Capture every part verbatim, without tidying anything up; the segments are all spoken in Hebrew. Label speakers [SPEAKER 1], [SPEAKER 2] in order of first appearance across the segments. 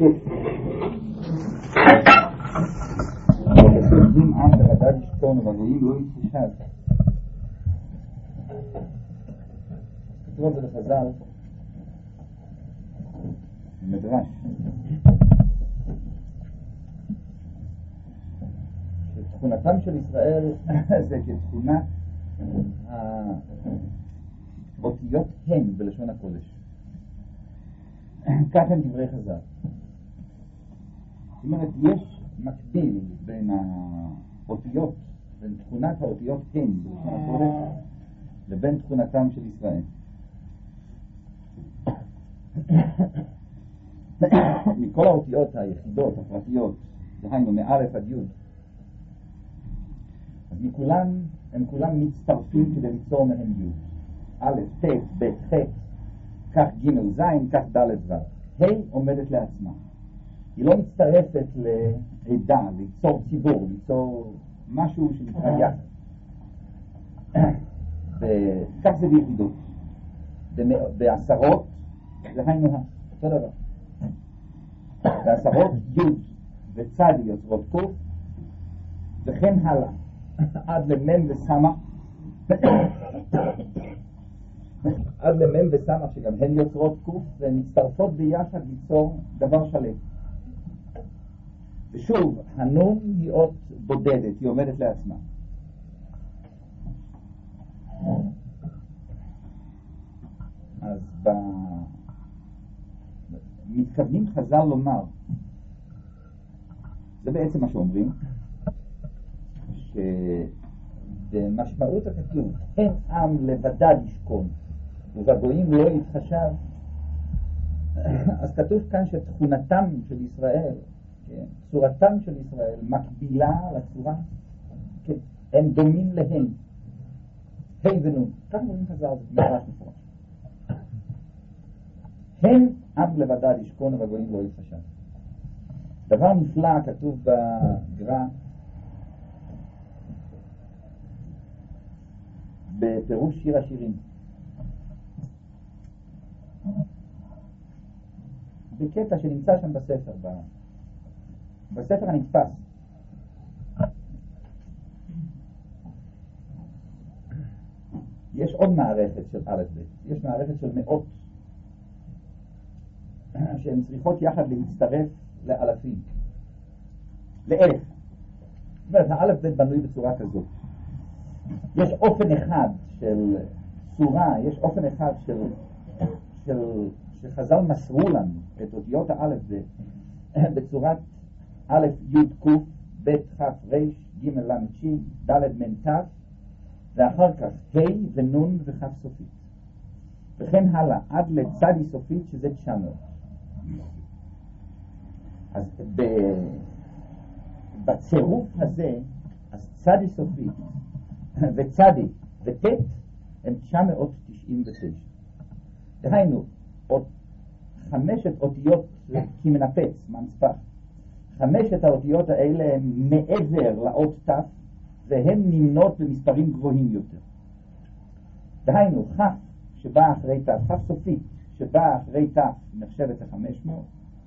[SPEAKER 1] אם עם לבדד ישכון ובגויים לא יתחשב. כתוב את זה לחז"ל במדרש שתכונתם של ישראל זה כתכונת האותיות הן בלשון הקודש. כך הם דברי חז"ל. זאת אומרת, יש מקביל בין האותיות, בין תכונת האותיות הן בלשון הקודש לבין תכונתם של ישראל. מכל האותיות היחידות, הפרטיות, דהיינו מאלף עד יוד, אז מכולם, הם כולם מצטרפים כדי ליצור מהם יוד. א', ט', ב', ח', כך ג', ז', כך ד', ו'. ה' עומדת לעצמה. היא לא מצטרפת לעדה, ליצור ציבור, ליצור משהו שנקרא יחד. וכך זה ביחידות. בעשרות, זה היינו אותו דבר. בעשרות י' וצדי יוצרות קוף, וכן הלאה, עד למם וסמך, עד למם וסמך שגם הן יוצרות קוף, והן מצטרפות ביחד ליצור דבר שלם. ושוב, הנון היא אות בודדת, היא עומדת לעצמה. אז ב... מתכוונים חז"ל לומר, זה בעצם מה שאומרים, שבמשמעות הכתוב, אין עם לבדד ישכון ובגויים לא יתחשב, אז כתוב כאן שתכונתם של ישראל, צורתם של ישראל מקבילה לצורה, הם דומים להן, ה' ונון, כך אומרים חז"ל, זה ממש מפורש. הם עם לבדד ישכון ובגויים לא יתחשב. דבר נפלא כתוב בגר"א בפירוש שיר השירים, בקטע שנמצא שם בספר, בספר הנתפס. יש עוד מערכת של א' ב', יש מערכת של מאות שהן צריכות יחד להצטרף לאלפים, לאלף. זאת אומרת, האלף ב' בנוי בצורה כזאת. יש אופן אחד של צורה, יש אופן אחד של, של, שחז"ל מסרו לנו את אותיות האלף ב' בצורת א' י' ק' ב' כ' ר' ג' ל' ש' ד' מ' ת', ואחר כך ה' ונון וכ' סופית. וכן הלאה, עד לצדי סופית שזה תשע מאות. אז בצירוף הזה, אז צדי סופית וצדי וט' הם תשע מאות תשעים ותשע. דהיינו, עוד חמשת אותיות כמנפץ, מנספח. חמשת האותיות האלה הם מעבר לאות ת' והן נמנות במספרים גבוהים יותר. דהיינו, כ' שבאה אחרי ת', כ' סופית שבאה אחרי ת' נחשבת ל-חמש מאות.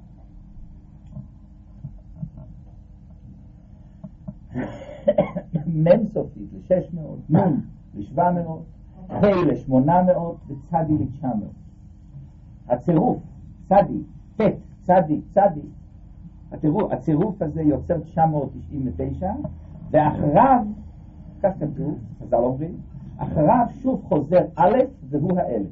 [SPEAKER 1] מ' סופית ל-שש מאות, נ' ל-שבע מאות, ה' ל-שמונה מאות וצדי ל-תשע מאות. הצירוף, צדי, ט', צדי, צדי, הצירוף, הצירוף הזה יוצר תשע מאות תשעים ותשע, ואחריו, כך כתוב, חז"ל אומרים, אחריו שוב חוזר א' והוא האלף.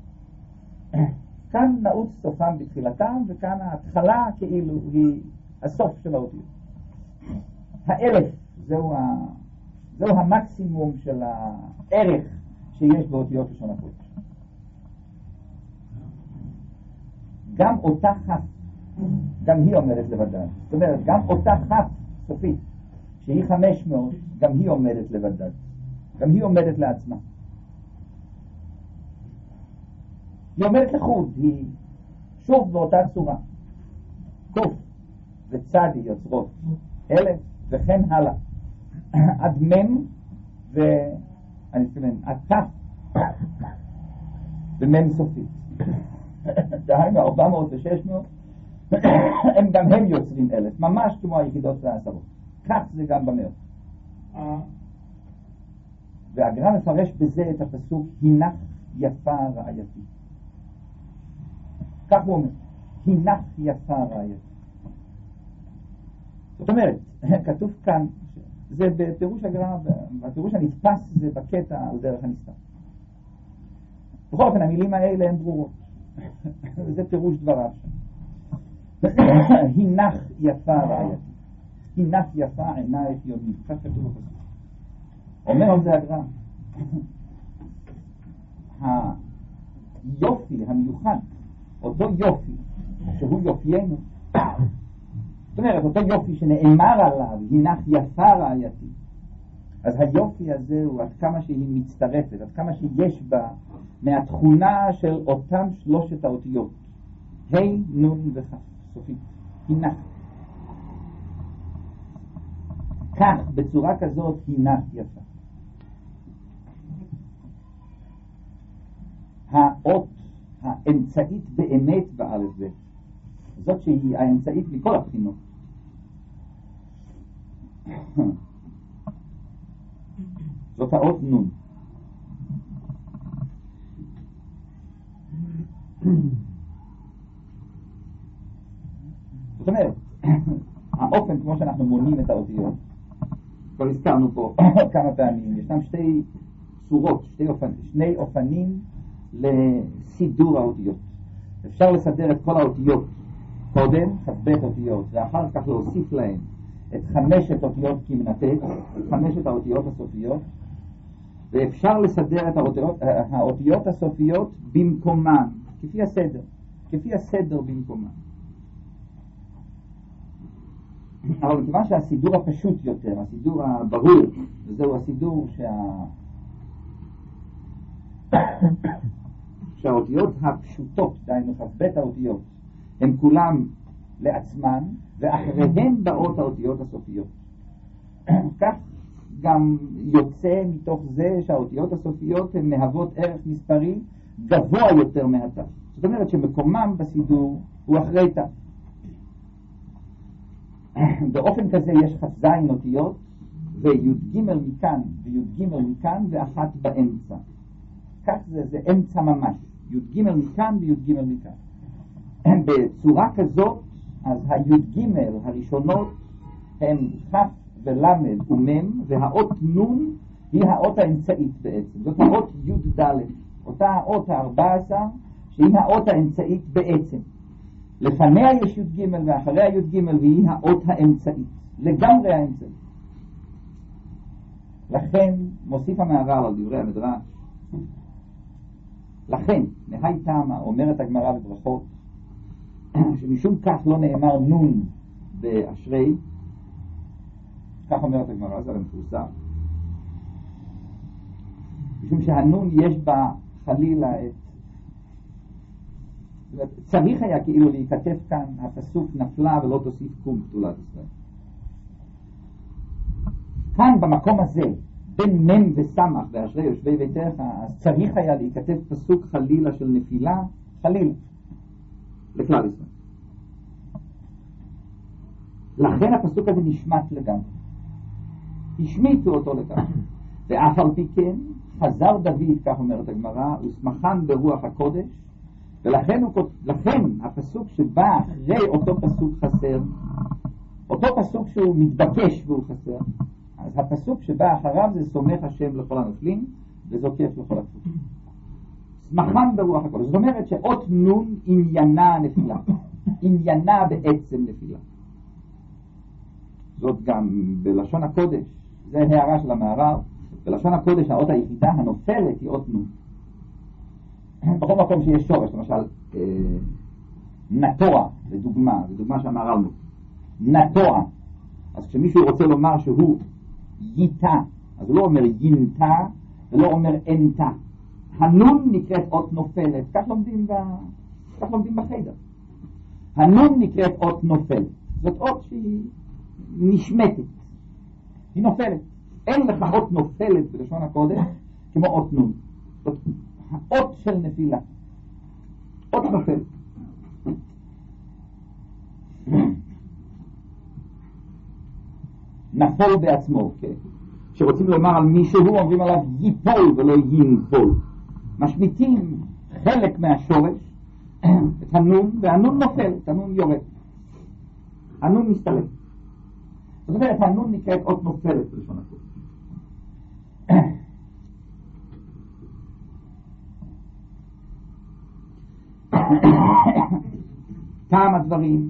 [SPEAKER 1] כאן נעוץ סופם בתחילתם, וכאן ההתחלה כאילו היא הסוף של האותיות. האלף זהו, ה... זהו המקסימום של הערך שיש באותיות לשון הקודש. גם אותה כ', גם היא עומדת לבדד. זאת אומרת, גם אותה כ' סופית, שהיא חמש מאות, גם היא עומדת לבדד. גם היא עומדת לעצמה. היא עומדת לחוד, היא שוב באותה צורה. קוף וצדי יוצרות אלף, וכן הלאה. עד מם, ואני מתכוון, עד ת' ומם סופית. דהיינו ארבע מאות ושש מאות, הם גם הם יוצרים אלף, ממש כמו היחידות והעשרות. כך זה גם במאות. והגר"א מפרש בזה את הפסוק הינך יפה רעייתי. כך הוא אומר, הינך יפה רעייתי. זאת אומרת, כתוב כאן, זה בפירוש הגר"א, הפירוש הנתפס זה בקטע על דרך הנסתר. בכל אופן, המילים האלה הן ברורות. זה פירוש דבריו. הינך יפה רעייתי. הינך יפה עינייך יונים. כך כתוב בפסוק. אומר על זה הגר"א. היופי המיוחד, אותו יופי, שהוא יופיינו, זאת אומרת, אותו יופי שנאמר עליו, הינך יפה רעייתי, אז היופי הזה הוא עד כמה שהיא מצטרפת, עד כמה שיש בה מהתכונה של אותם שלושת האותיות, ה' נון וכ', סופית, הינך. כך, בצורה כזאת, הינך יפה. האות האמצעית באמת באלף בית, זאת שהיא האמצעית מכל הבחינות. זאת האות נון. זאת אומרת, האופן כמו שאנחנו מונים את האותיות, כבר הזכרנו פה כמה פעמים, ישנם שתי צורות, שתי אופנים, שני אופנים לסידור האותיות. אפשר לסדר את כל האותיות קודם, חמש אותיות, ואחר כך להוסיף להן את חמשת אותיות כמנתק, חמשת האותיות הסופיות, ואפשר לסדר את האותיות, האותיות הסופיות במקומן, כפי הסדר, כפי הסדר במקומן. אבל מכיוון שהסידור הפשוט יותר, הסידור הברור, וזהו הסידור שה... שהאותיות הפשוטות, דהיינו חמש האותיות, הן כולם לעצמן, ואחריהן באות האותיות הסופיות. כך גם יוצא מתוך זה שהאותיות הסופיות הן מהוות ערך מספרי גבוה יותר מהתא. זאת אומרת שמקומם בסידור הוא אחרי תא. באופן כזה יש כ"ז אותיות, וי"ג מכאן וי"ג מכאן ואחת באמצע. כך זה, זה אמצע ממש. י"ג מכאן וי"ג מכאן. בצורה כזאת, אז הי"ג הראשונות הם כ' ולמד ומם, והאות נון היא האות האמצעית בעצם. זאת האות י"ד, אותה האות ה-ארבע עשרה, שהיא האות האמצעית בעצם. לפניה יש י"ג ואחריה י"ג, והיא האות האמצעית, לגמרי האמצעית. לכן מוסיף המהר"ל על דברי המדרש, לכן, מהי תמה, אומרת הגמרא בברכות, שמשום כך לא נאמר נון באשרי, כך אומרת הגמרא, זה מפורסם. משום שהנון יש בה חלילה את... צריך היה כאילו להיכתב כאן, הפסוק נפלה ולא תוסיף קום גדולת ישראל. כאן במקום הזה, בין מם וסמך באשרי יושבי ביתך, אז צריך היה להיכתב פסוק חלילה של נפילה, חלילה, לכלל ישראל. לכן הפסוק הזה נשמט לגמרי. השמיטו אותו לגמרי. ואף על פי כן, חזר דוד, כך אומרת הגמרא, ושמחן ברוח הקודש, ולכן הוא, לכן הפסוק שבא אחרי אותו פסוק חסר, אותו פסוק שהוא מתבקש והוא חסר, אז הפסוק שבא אחריו זה סומך השם לכל הנופלים וזוקף לכל הכפופים. שמחן ברוח הקודש. זאת אומרת שאות נון עניינה נפילה. עניינה בעצם נפילה. זאת גם בלשון הקודש. זה הערה של המהר"ל. בלשון הקודש האות היחידה הנופלת היא אות נון. בכל מקום שיש שורש, למשל אה, נטוע, לדוגמה, זו דוגמה שהמהר"ל נותן. נטוע. אז כשמישהו רוצה לומר שהוא ייתה, אז הוא לא אומר יינתה ולא אומר אנתה. הנון נקראת אות נופלת, כך לומדים, ב... כך לומדים בחדר. הנון נקראת אות נופלת. זאת אות שהיא נשמטת, היא נופלת. אין לך אות נופלת בלשון הקודש כמו אות נון. זאת האות של נפילה, אות נופלת. נפול בעצמו, כן? שרוצים לומר על מישהו, אומרים עליו ייפול ולא ינפול. משמיטים חלק מהשורש, את הנון, והנון נופל, את הנון יורד. הנון מסתלק. זאת אומרת, הנון נקראת אות נופלת בלשון הקודש. טעם הדברים,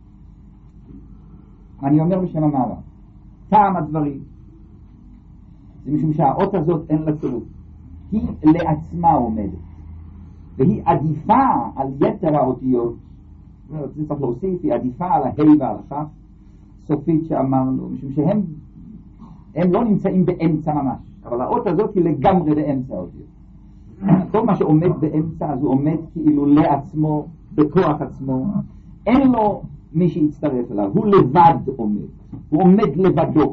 [SPEAKER 1] אני אומר בשם המערב, טעם הדברים, זה משום שהאות הזאת אין לה צירוף. היא לעצמה עומדת, והיא עדיפה על יתר האותיות. זה צריך להוסיף, היא עדיפה על ההי ועל הכף, סופית שאמרנו, משום שהם הם לא נמצאים באמצע ממש, אבל האות הזאת היא לגמרי באמצע האותיות. כל מה שעומד באמצע, אז הוא עומד כאילו לעצמו, בכוח עצמו, אין לו מי שיצטרף אליו, הוא לבד עומד, הוא עומד לבדו.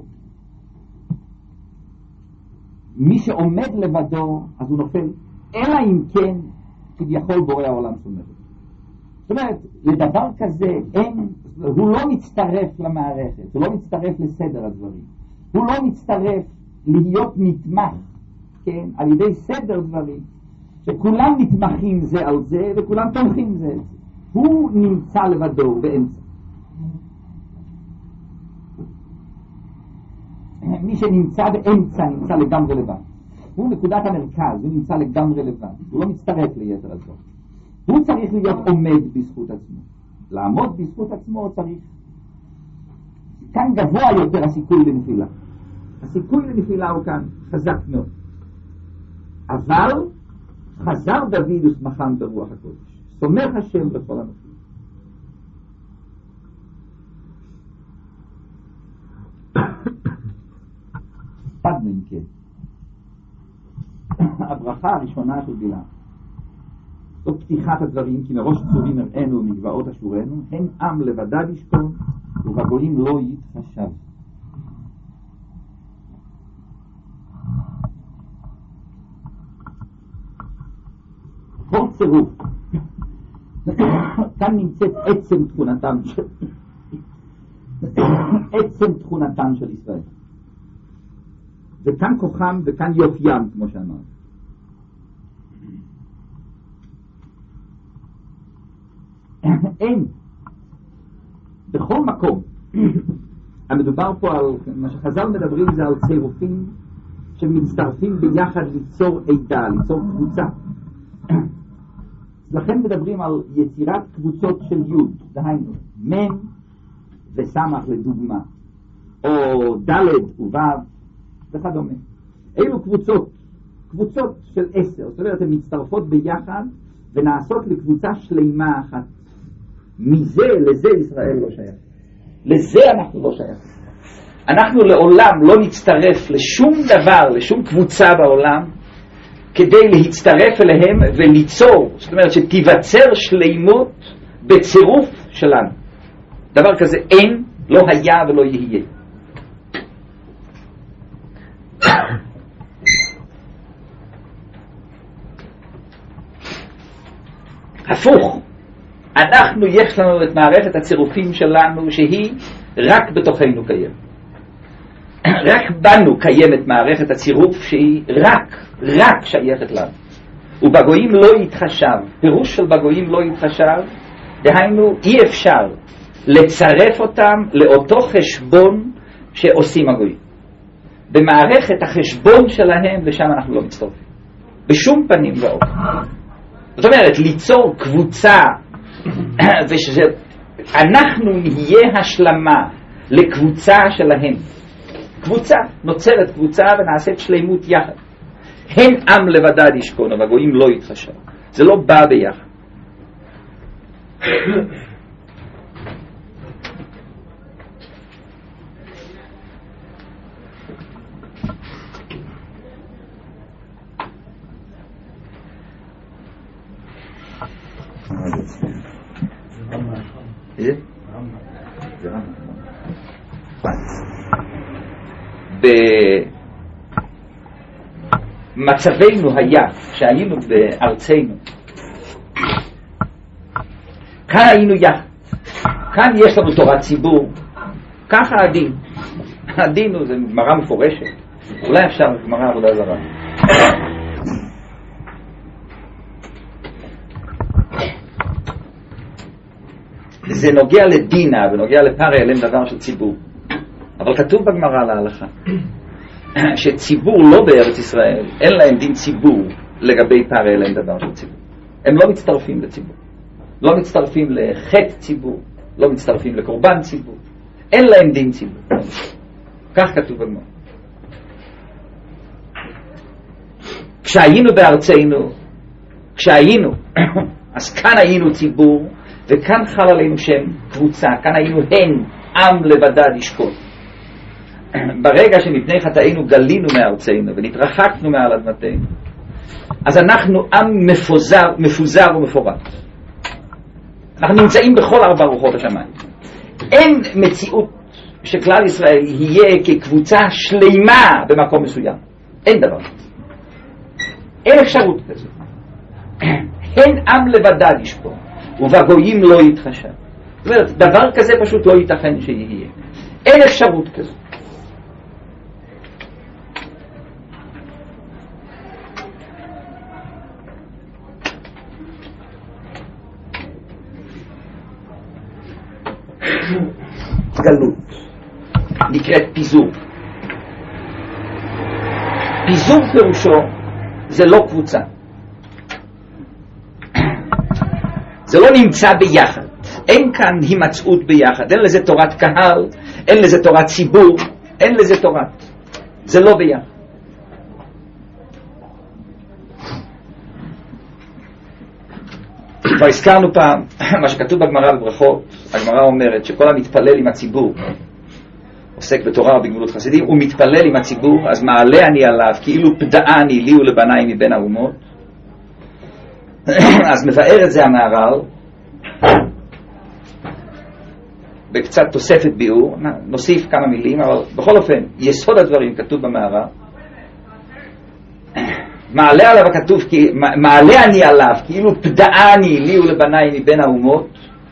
[SPEAKER 1] מי שעומד לבדו, אז הוא נופל, אלא אם כן, כביכול בורא העולם שומר. זאת אומרת, לדבר כזה אין, הוא לא מצטרף למערכת, הוא לא מצטרף לסדר הדברים, הוא לא מצטרף להיות נתמך, כן, על ידי סדר דברים, שכולם נתמכים זה על זה, וכולם תומכים זה על זה. הוא נמצא לבדו באמצע. מי שנמצא באמצע נמצא לגמרי לבד. הוא נקודת המרכז, הוא נמצא לגמרי לבד. הוא לא מצטרף ליתר הזאת. הוא צריך להיות עומד בזכות עצמו. לעמוד בזכות עצמו צריך. כאן גבוה יותר הסיכוי לנפילה. הסיכוי לנפילה הוא כאן חזק מאוד. אבל חזר דוד ושמחם ברוח הקודש. סומך השם בכל הנופלים. פדנו אם כן. הברכה הראשונה של בלעם. זו פתיחת הדברים, כי מראש צורים הראינו ומגבעות אשורנו, הן עם לבדד ישכון, ובגויים לא יתחשב. כל צירוף, כאן נמצאת עצם תכונתם של עצם תכונתם של ישראל. וכאן כוחם וכאן יופיים, כמו שאמרנו. אין בכל מקום המדובר פה על מה שחז"ל מדברים, זה על צירופים שמצטרפים ביחד ליצור עדה, ליצור קבוצה. לכן מדברים על יצירת קבוצות של יוד, דהיינו מן וסמך לדוגמה, או דלת ובב וכדומה. אלו קבוצות, קבוצות של עשר, זאת אומרת הן מצטרפות ביחד ונעשות לקבוצה שלימה אחת. מזה לזה ישראל לא שייך, לזה אנחנו לא שייך. אנחנו לעולם לא נצטרף לשום דבר, לשום קבוצה בעולם, כדי להצטרף אליהם וליצור, זאת אומרת שתיווצר שלימות בצירוף שלנו. דבר כזה אין, לא היה ולא יהיה. הפוך, אנחנו יש לנו את מערכת הצירופים שלנו שהיא רק בתוכנו קיימת. רק בנו קיימת מערכת הצירוף שהיא רק, רק שייכת לנו. ובגויים לא יתחשב. פירוש של בגויים לא יתחשב, דהיינו אי אפשר לצרף אותם לאותו חשבון שעושים הגויים. במערכת החשבון שלהם, לשם אנחנו לא מצטרפים. בשום פנים ואופן. זאת אומרת, ליצור קבוצה, ושאנחנו נהיה השלמה לקבוצה שלהם. קבוצה, נוצרת קבוצה ונעשית שלימות יחד. הן עם לבדד ישכון, והגויים לא יתחשב. זה לא בא ביחד. במצבנו היה שהיינו בארצנו, כאן היינו יחד, כאן יש לנו תורת ציבור, ככה הדין, הדין הוא, זה גמרא מפורשת. אולי אפשר גמרא עבודה זרה. זה נוגע לדינה ונוגע לפרא אליהם דבר של ציבור. אבל כתוב בגמרא להלכה שציבור לא בארץ ישראל, אין להם דין ציבור לגבי פרא אליהם דבר של ציבור. הם לא מצטרפים לציבור. לא מצטרפים לחטא ציבור, לא מצטרפים לקורבן ציבור. אין להם דין ציבור. כך כתוב בגמרא. כשהיינו בארצנו, כשהיינו, אז כאן היינו ציבור, וכאן חל עלינו שם קבוצה, כאן היינו הן עם לבדד ישכון. ברגע שמפני חטאינו גלינו מארצנו ונתרחקנו מעל אדמתנו, אז אנחנו עם מפוזר, מפוזר ומפורט. אנחנו נמצאים בכל ארבע רוחות השמיים. אין מציאות שכלל ישראל יהיה כקבוצה שלימה במקום מסוים. אין דבר. אין אפשרות כזו. הן עם לבדד ישכון, ובגויים לא יתחשב. זאת אומרת, דבר כזה פשוט לא ייתכן שיהיה. אין אפשרות כזו. גלות נקראת פיזור. פיזור פירושו זה לא קבוצה, זה לא נמצא ביחד, אין כאן הימצאות ביחד, אין לזה תורת קהל, אין לזה תורת ציבור, אין לזה תורת, זה לא ביחד. כבר הזכרנו פעם מה שכתוב בגמרא בברכות. הגמרא אומרת שכל המתפלל עם הציבור עוסק בתורה ובגמילות חסידים, הוא מתפלל עם הציבור, אז מעלה אני עליו כאילו פדעני לי ולבניי מבין האומות. אז מבאר את זה המהר"ל בקצת תוספת ביאור, נוסיף כמה מילים, אבל בכל אופן יסוד הדברים כתוב במהר"ל. מעלה עליו הכתוב, מעלה אני עליו כאילו פדעני לי ולבניי מבין האומות,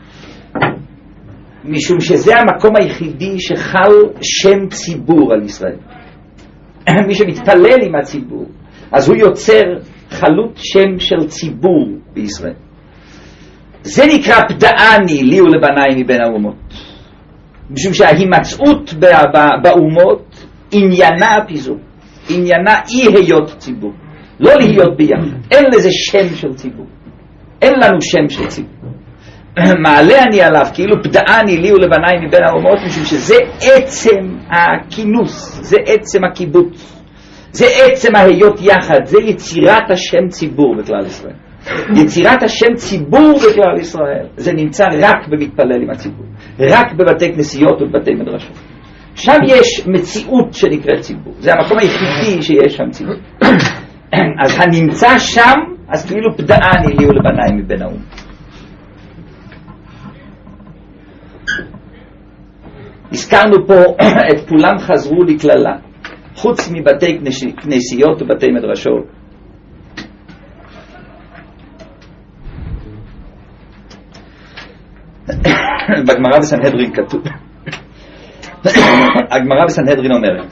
[SPEAKER 1] משום שזה המקום היחידי שחל שם ציבור על ישראל. מי שמתפלל עם הציבור, אז הוא יוצר חלות שם של ציבור בישראל. זה נקרא פדעני לי ולבניי מבין האומות, משום שההימצאות באומות עניינה פיזור, עניינה אי היות ציבור, לא להיות ביחד. אין לזה שם של ציבור, אין לנו שם של ציבור. מעלה אני עליו כאילו פדעני לי ולבניי מבין האומות, משום שזה עצם הכינוס, זה עצם הקיבוץ, זה עצם ההיות יחד, זה יצירת השם ציבור בכלל ישראל. יצירת השם ציבור בכלל ישראל זה נמצא רק במתפלל עם הציבור, רק בבתי כנסיות ובבתי מדרשות. שם יש מציאות שנקראת ציבור, זה המקום היחידי שיש שם ציבור. אז הנמצא שם, אז כאילו פדעני לי ולבניי מבין האומות. הזכרנו פה את כולם חזרו לכללה, חוץ מבתי כנסיות ובתי מדרשות. בגמרא בסנהדרין כתוב, הגמרא בסנהדרין אומרת,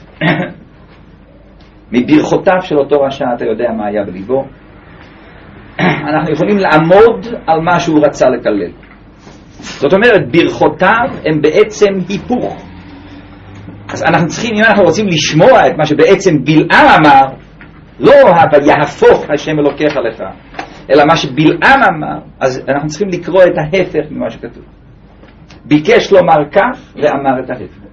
[SPEAKER 1] מברכותיו של אותו רשע אתה יודע מה היה בליבו. אנחנו יכולים לעמוד על מה שהוא רצה לקלל. זאת אומרת, ברכותיו הם בעצם היפוך. אז אנחנו צריכים, אם אנחנו רוצים לשמוע את מה שבעצם בלעם אמר, לא יהפוך השם אלוקיך לך, אלא מה שבלעם אמר, אז אנחנו צריכים לקרוא את ההפך ממה שכתוב. ביקש לומר כך ואמר את ההפך.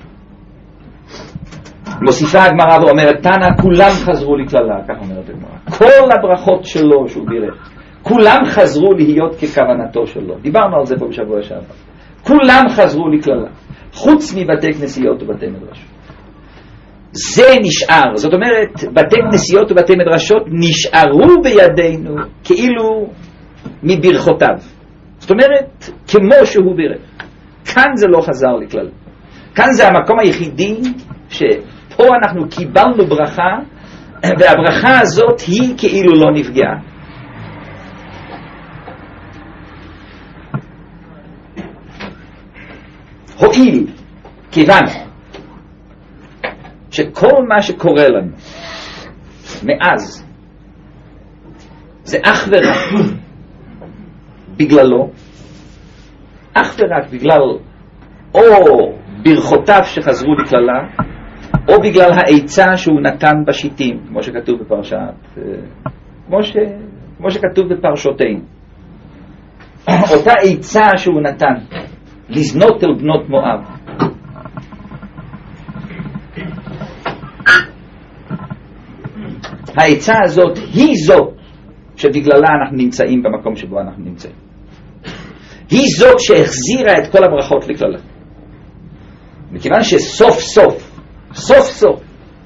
[SPEAKER 1] מוסיפה הגמרא ואומרת, תנא כולם חזרו לכללה, כך אומרת הגמרא. כל הברכות שלו שהוא בירך, כולם חזרו להיות ככוונתו שלו. דיברנו על זה פה בשבוע שעבר. כולם חזרו לכללה, חוץ מבתי כנסיות ובתי מדרשות. זה נשאר, זאת אומרת, בתי כנסיות ובתי מדרשות נשארו בידינו כאילו מברכותיו. זאת אומרת, כמו שהוא בירך. כאן זה לא חזר לכלל. כאן זה המקום היחידי שפה אנחנו קיבלנו ברכה, והברכה הזאת היא כאילו לא נפגעה. הואיל, כיוון שכל מה שקורה לנו מאז זה אך ורק בגללו, אך ורק בגלל או ברכותיו שחזרו לכללה, או בגלל העצה שהוא נתן בשיטים, כמו שכתוב בפרשת, כמו, ש, כמו שכתוב בפרשותינו. אותה עצה שהוא נתן, לזנות אל בנות מואב. העצה הזאת היא זאת שבגללה אנחנו נמצאים במקום שבו אנחנו נמצאים. היא זאת שהחזירה את כל הברכות לכללה. מכיוון שסוף סוף, סוף סוף,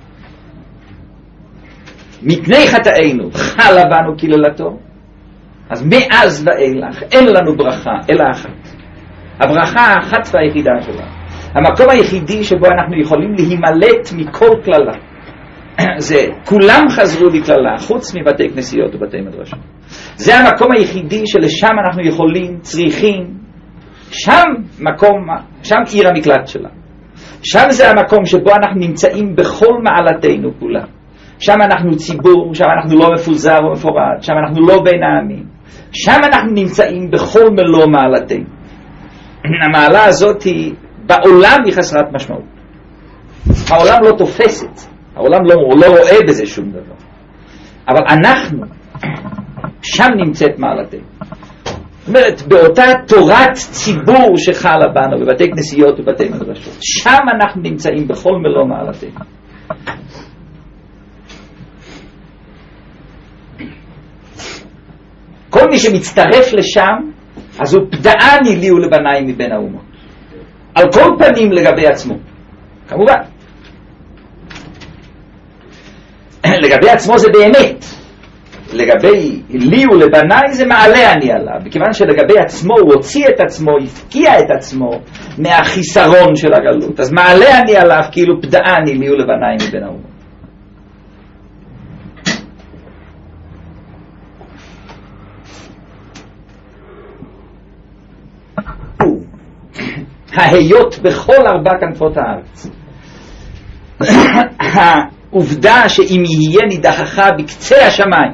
[SPEAKER 1] מפני חטאינו חלה בנו קללתו, אז מאז ואילך אין לנו ברכה אלא אחת. הברכה האחת והיחידה שלה. המקום היחידי שבו אנחנו יכולים להימלט מכל כללה. זה כולם חזרו לכללה חוץ מבתי כנסיות ובתי מדרשות. זה המקום היחידי שלשם אנחנו יכולים, צריכים, שם מקום, שם עיר המקלט שלה. שם זה המקום שבו אנחנו נמצאים בכל מעלתנו כולה. שם אנחנו ציבור, שם אנחנו לא מפוזר ומפורד, שם אנחנו לא בין העמים. שם אנחנו נמצאים בכל מלוא מעלתנו. המעלה הזאת היא, בעולם היא חסרת משמעות. העולם לא תופס את זה. העולם לא, לא רואה בזה שום דבר. אבל אנחנו, שם נמצאת מעלתנו. זאת אומרת, באותה תורת ציבור שחלה בנו, בבתי כנסיות ובתי מדרשות, שם אנחנו נמצאים בכל מלוא מעלתנו. כל מי שמצטרף לשם, אז הוא פדעני לי ולבניי מבין האומות. על כל פנים לגבי עצמו. כמובן. לגבי עצמו זה באמת. לגבי לי ולבניי זה מעלה אני עליו. בכיוון שלגבי עצמו הוא הוציא את עצמו, הפקיע את עצמו מהחיסרון של הגלות. אז מעלה אני עליו כאילו פדעני לי ולבניי מבין האומות. ההיות בכל ארבע כנפות הארץ. העובדה שאם יהיה נידחך בקצה השמיים,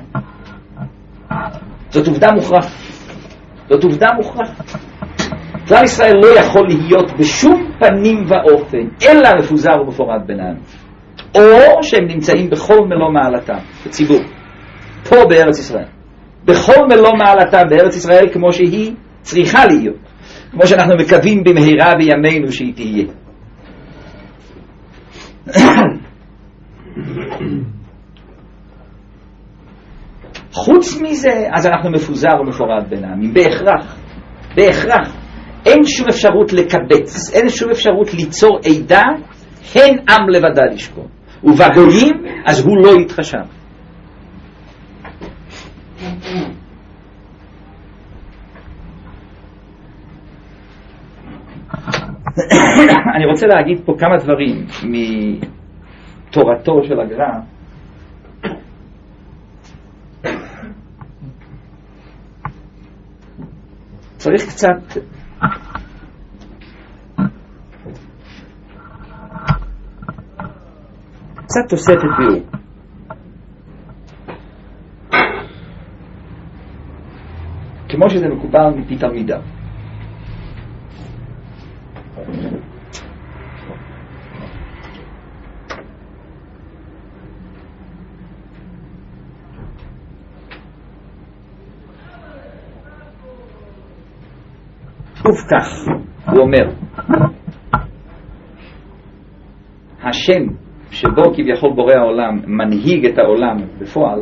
[SPEAKER 1] זאת עובדה מוכרחת. זאת עובדה מוכרחת. כלל ישראל לא יכול להיות בשום פנים ואופן אלא מפוזר ומפורד בינם, או שהם נמצאים בכל מלוא מעלתם בציבור פה בארץ ישראל, בכל מלוא מעלתם בארץ ישראל כמו שהיא צריכה להיות, כמו שאנחנו מקווים במהרה בימינו שהיא תהיה. חוץ מזה, אז אנחנו מפוזר ומפורד בין העמים, בהכרח, בהכרח. אין שום אפשרות לקבץ, אין שום אפשרות ליצור עדה, הן עם לבדד ישכון. ובגויים, אז הוא לא יתחשב. אני רוצה להגיד פה כמה דברים מתורתו של הגר"א. צריך קצת קצת תוספת ביאור. כמו שזה מקובל מפי תלמידיו. וכך, הוא אומר, השם שבו כביכול בורא העולם מנהיג את העולם בפועל,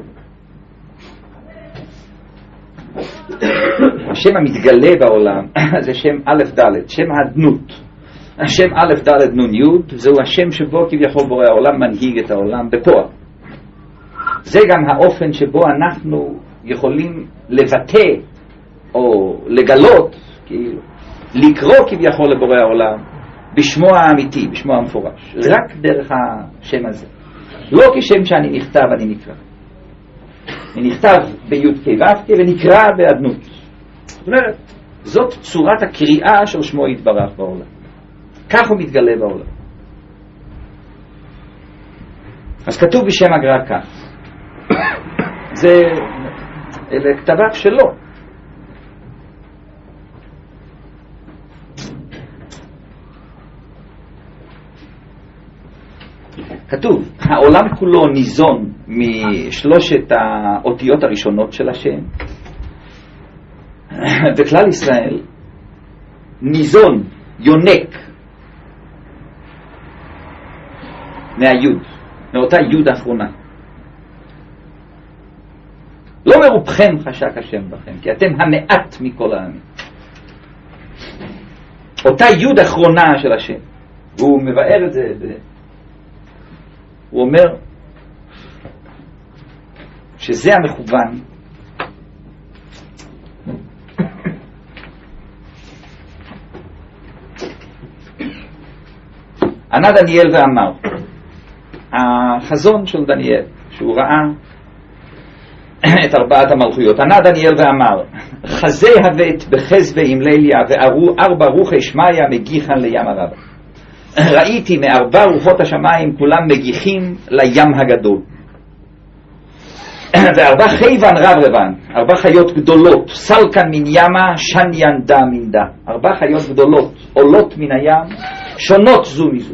[SPEAKER 1] השם המתגלה בעולם זה שם א' ד', שם הדנות. השם א' ד' נ' י' זהו השם שבו כביכול בורא העולם מנהיג את העולם בפועל. זה גם האופן שבו אנחנו יכולים לבטא או לגלות, כאילו לקרוא כביכול לבורא העולם בשמו האמיתי, בשמו המפורש, רק דרך השם הזה. לא כשם שאני נכתב אני נקרא. אני נכתב בי' כ' ו' כ' ונקרא באדנות. זאת אומרת, זאת צורת הקריאה של שמו יתברך בעולם. כך הוא מתגלה בעולם. אז כתוב בשם הגר"א כאן, זה אלה כתביו שלו. כתוב, העולם כולו ניזון משלושת האותיות הראשונות של השם, וכלל ישראל ניזון, יונק מהיוד, מאותה יוד האחרונה. לא מרובכם חשק השם בכם, כי אתם המעט מכל העמים. אותה יוד האחרונה של השם, והוא מבאר את זה, הוא אומר שזה המכוון ענה דניאל ואמר, החזון של דניאל שהוא ראה את ארבעת המלכויות, ענה דניאל ואמר, חזה הבט בחז ועם ליליה וארו ארבע רוחי שמיה מגיחן לים הרבה. ראיתי מארבע רוחות השמיים כולם מגיחים לים הגדול, וארבע חייבן רב רבן, ארבע חיות גדולות, סלקן מן ימה שניין דה מן דה, ארבע חיות גדולות עולות מן הים, שונות זו מזו.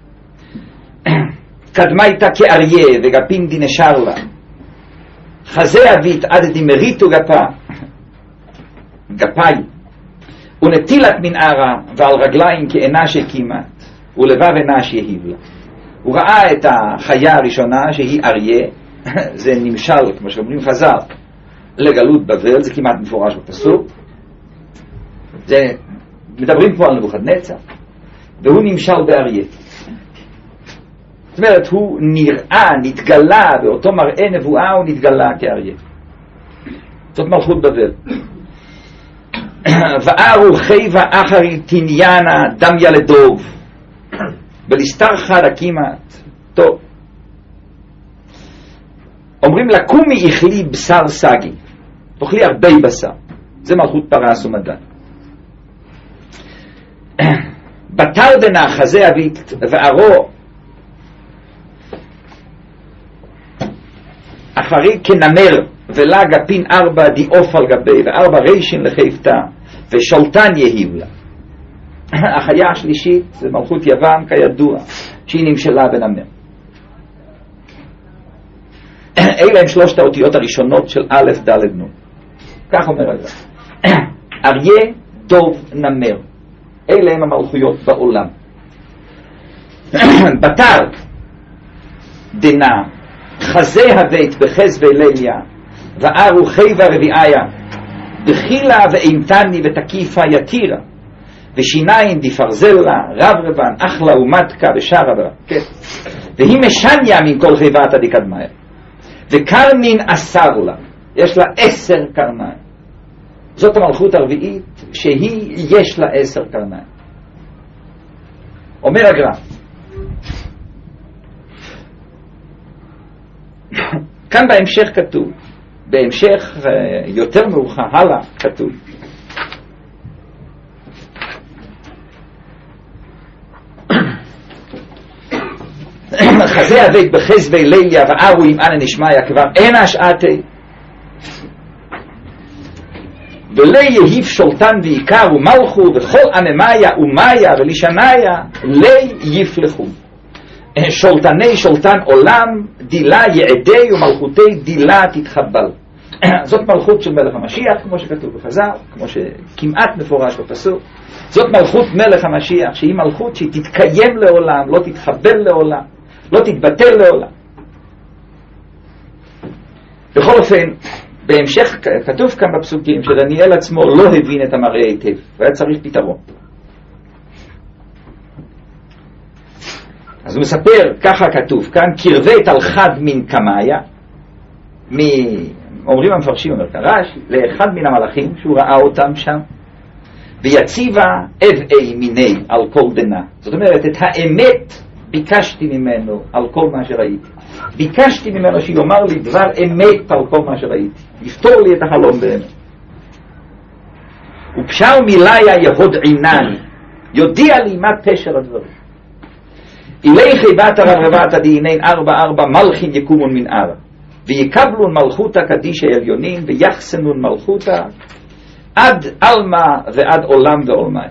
[SPEAKER 1] קדמה איתה כאריה וגפים דינשר לה, חזה אבית עד דמריתו גפה גפיים, ונטילת מנערה ועל רגליים כאנש הקימת, ולבב אנש יהיב לה. הוא ראה את החיה הראשונה שהיא אריה, זה נמשל כמו שאומרים חז"ל לגלות בבל, זה כמעט מפורש בפסוק, זה מדברים פה על נבוכדנצר, והוא נמשל באריה. זאת אומרת, הוא נראה, נתגלה, באותו מראה נבואה הוא נתגלה כאריה. זאת מלכות בבל. וארו חייבה אחרי תניינה דמיה לדוב, ולסתר חד הקימת, טוב. אומרים לה, קומי איכלי בשר סגי, תאכלי הרבה בשר. זה מלכות פרס ומדן. בתר דנה חזה אבית וארו אחרי כנמר ולה גפין ארבע דיעוף על גבי וארבע רישין לחיפתה ושולטן יהיב לה. החיה השלישית זה מלכות יוון כידוע שהיא נמשלה בנמר. אלה הם שלושת האותיות הראשונות של א' ד' נ'. כך אומר הגר"א. אריה, דוב, נמר, אלה הם המלכויות בעולם. בתר דנה חזה הבית בחז וליליה וארו חייבה רביעיה דחילה ואימתני ותקיפה יתירה ושיניים דפרזלה רב רבן אחלה ומתקה ושרה בה, כן. והיא משניה מן כל חייבתה דקדמיה וקרנין אסר לה, יש לה עשר קרניים. זאת המלכות הרביעית שהיא יש לה עשר קרניים. אומר הגר"א, כאן בהמשך כתוב, בהמשך יותר מאוחר הלאה כתוב, חזה אבית בחז וליליה וארו עם אנה נשמיה כבר אין השעתי ולי יהיב שולטן ועיקר ומלכו וכל עממיה ומיה ולשניה לי יפלחו. שולטני שולטן עולם דילה יעדי ומלכותי דילה תתחבל. זאת מלכות של מלך המשיח כמו שכתוב בחז"ל, כמו שכמעט מפורש בפסוק. זאת מלכות מלך המשיח שהיא מלכות שהיא תתקיים לעולם, לא תתחבל לעולם, לא תתבטל לעולם. בכל אופן, בהמשך כתוב כאן בפסוקים שדניאל עצמו לא הבין את המראה היטב והיה צריך פתרון. אז הוא מספר, ככה כתוב כאן, קרבת על חד מן קמיה, מ... אומרים המפרשים, אומר קרש, לאחד מן המלאכים שהוא ראה אותם שם, ויציבה אבעי מיני על כל דנה. זאת אומרת, את האמת ביקשתי ממנו על כל מה שראיתי. ביקשתי ממנו שיאמר לי דבר אמת על כל מה שראיתי. יפתור לי את החלום באמת. ופשר מיליה יהוד עינן, יודיע לי מה פשר הדברים. אילי חיבת הרבבת הדינין ארבע ארבע מלכין יקומון מן ארבע ויקבלון מלכותה קדישי עליונים ויחסנון מלכותה עד אלמה ועד עולם ועולמי.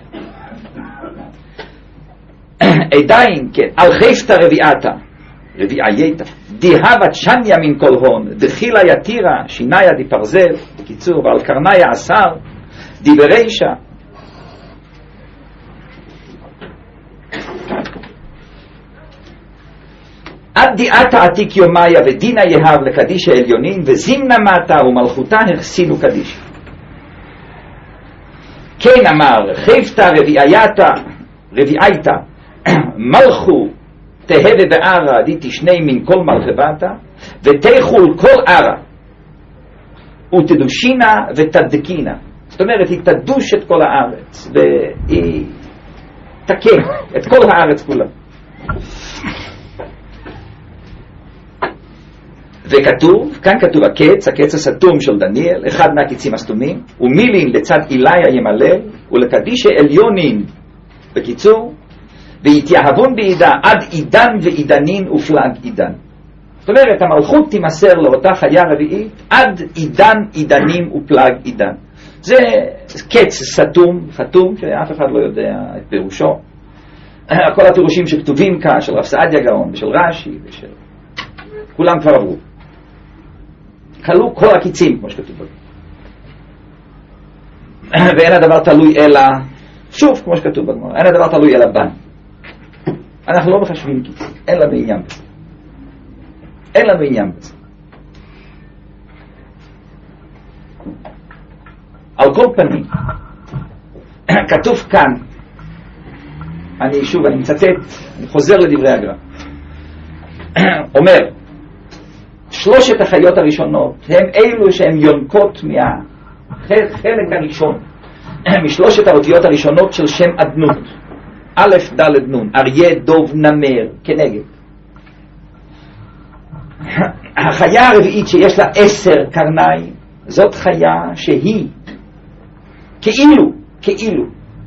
[SPEAKER 1] עדיין כן, על חיפת רביעתה רביעייתה דיהבת שניה מן כל הון דחילה יתירה שיניה די פרזל, בקיצור, ועל קרניה עשר די ברישה עד דיעתה עתיק יומיה ודינה יהב לקדיש העליונים וזימנה מתה ומלכותה החסינו קדיש. כן אמר חיפתה רביעייתה רביעייתה מלכו תהווה בערה די תשני מן כל מלכבתה ותחול כל ערה ותדושינה ותדקינה. זאת אומרת היא תדוש את כל הארץ והיא תקן את כל הארץ כולה. וכתוב, כאן כתוב הקץ, הקץ הסתום של דניאל, אחד מהקצים הסתומים, ומילין לצד איליה ימלל, ולקדישי עליונים, בקיצור, ויתייהבון בעידה עד עידן ועידנין ופלג עידן. זאת אומרת, המלכות תימסר לאותה חיה רביעית עד עידן עידנים ופלג עידן. זה קץ סתום, חתום, שאף אחד לא יודע את פירושו. כל הפירושים שכתובים כאן, של רב סעדיה גאון, ושל רש"י, ושל... כולם כבר עברו. כלו כל הקיצים, כמו שכתוב. ואין הדבר תלוי אלא, שוב, כמו שכתוב בגמרא, אין הדבר תלוי אלא בן. אנחנו לא מחשבים קיצים, אין לנו עניין בזה. אין לנו עניין בזה. על כל פנים, כתוב כאן, אני שוב, אני מצטט, אני חוזר לדברי הגר"א. אומר, שלושת החיות הראשונות הם אלו שהן יונקות מהחלק הראשון משלושת האותיות הראשונות של שם אדנות, א' ד' נ', אריה, דוב, נמר, כנגד. החיה הרביעית שיש לה עשר קרניים, זאת חיה שהיא כאילו, כאילו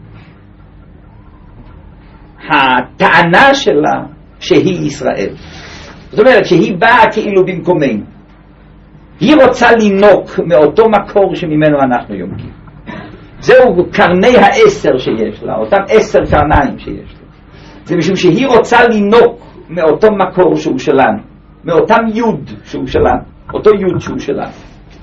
[SPEAKER 1] הטענה שלה שהיא ישראל. זאת אומרת שהיא באה כאילו במקומנו. היא רוצה לינוק מאותו מקור שממנו אנחנו יונקים. זהו קרני העשר שיש לה, אותם עשר קרניים שיש לה. זה משום שהיא רוצה לינוק מאותו מקור שהוא שלנו, מאותם יוד שהוא שלנו, אותו יוד שהוא שלנו.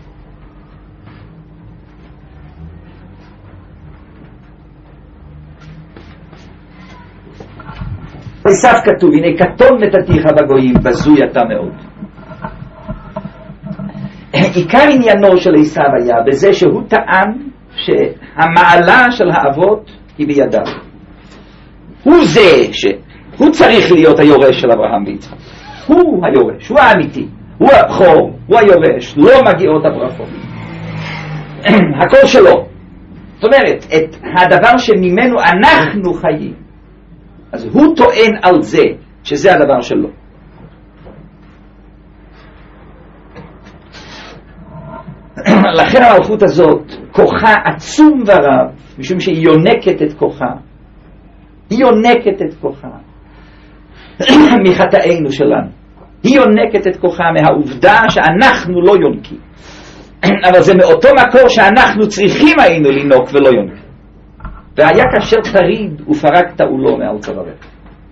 [SPEAKER 1] בסף כתוב, הנה קטון נתתיך בגויים, בזוי אתה מאוד. עיקר עניינו של עשיו היה בזה שהוא טען שהמעלה של האבות היא בידיו. הוא זה שהוא צריך להיות היורש של אברהם ויצחק. הוא היורש, הוא האמיתי, הוא הבכור, הוא היורש, לא מגיעות הברכות. הכל שלו. זאת אומרת, את הדבר שממנו אנחנו חיים, אז הוא טוען על זה שזה הדבר שלו. לכן המלכות הזאת כוחה עצום ורב, משום שהיא יונקת את כוחה, היא יונקת את כוחה מחטאינו שלנו, היא יונקת את כוחה מהעובדה שאנחנו לא יונקים, אבל זה מאותו מקור שאנחנו צריכים היינו לינוק ולא יונקים. והיה כאשר תריד ופרקת עולו מעל צווארך.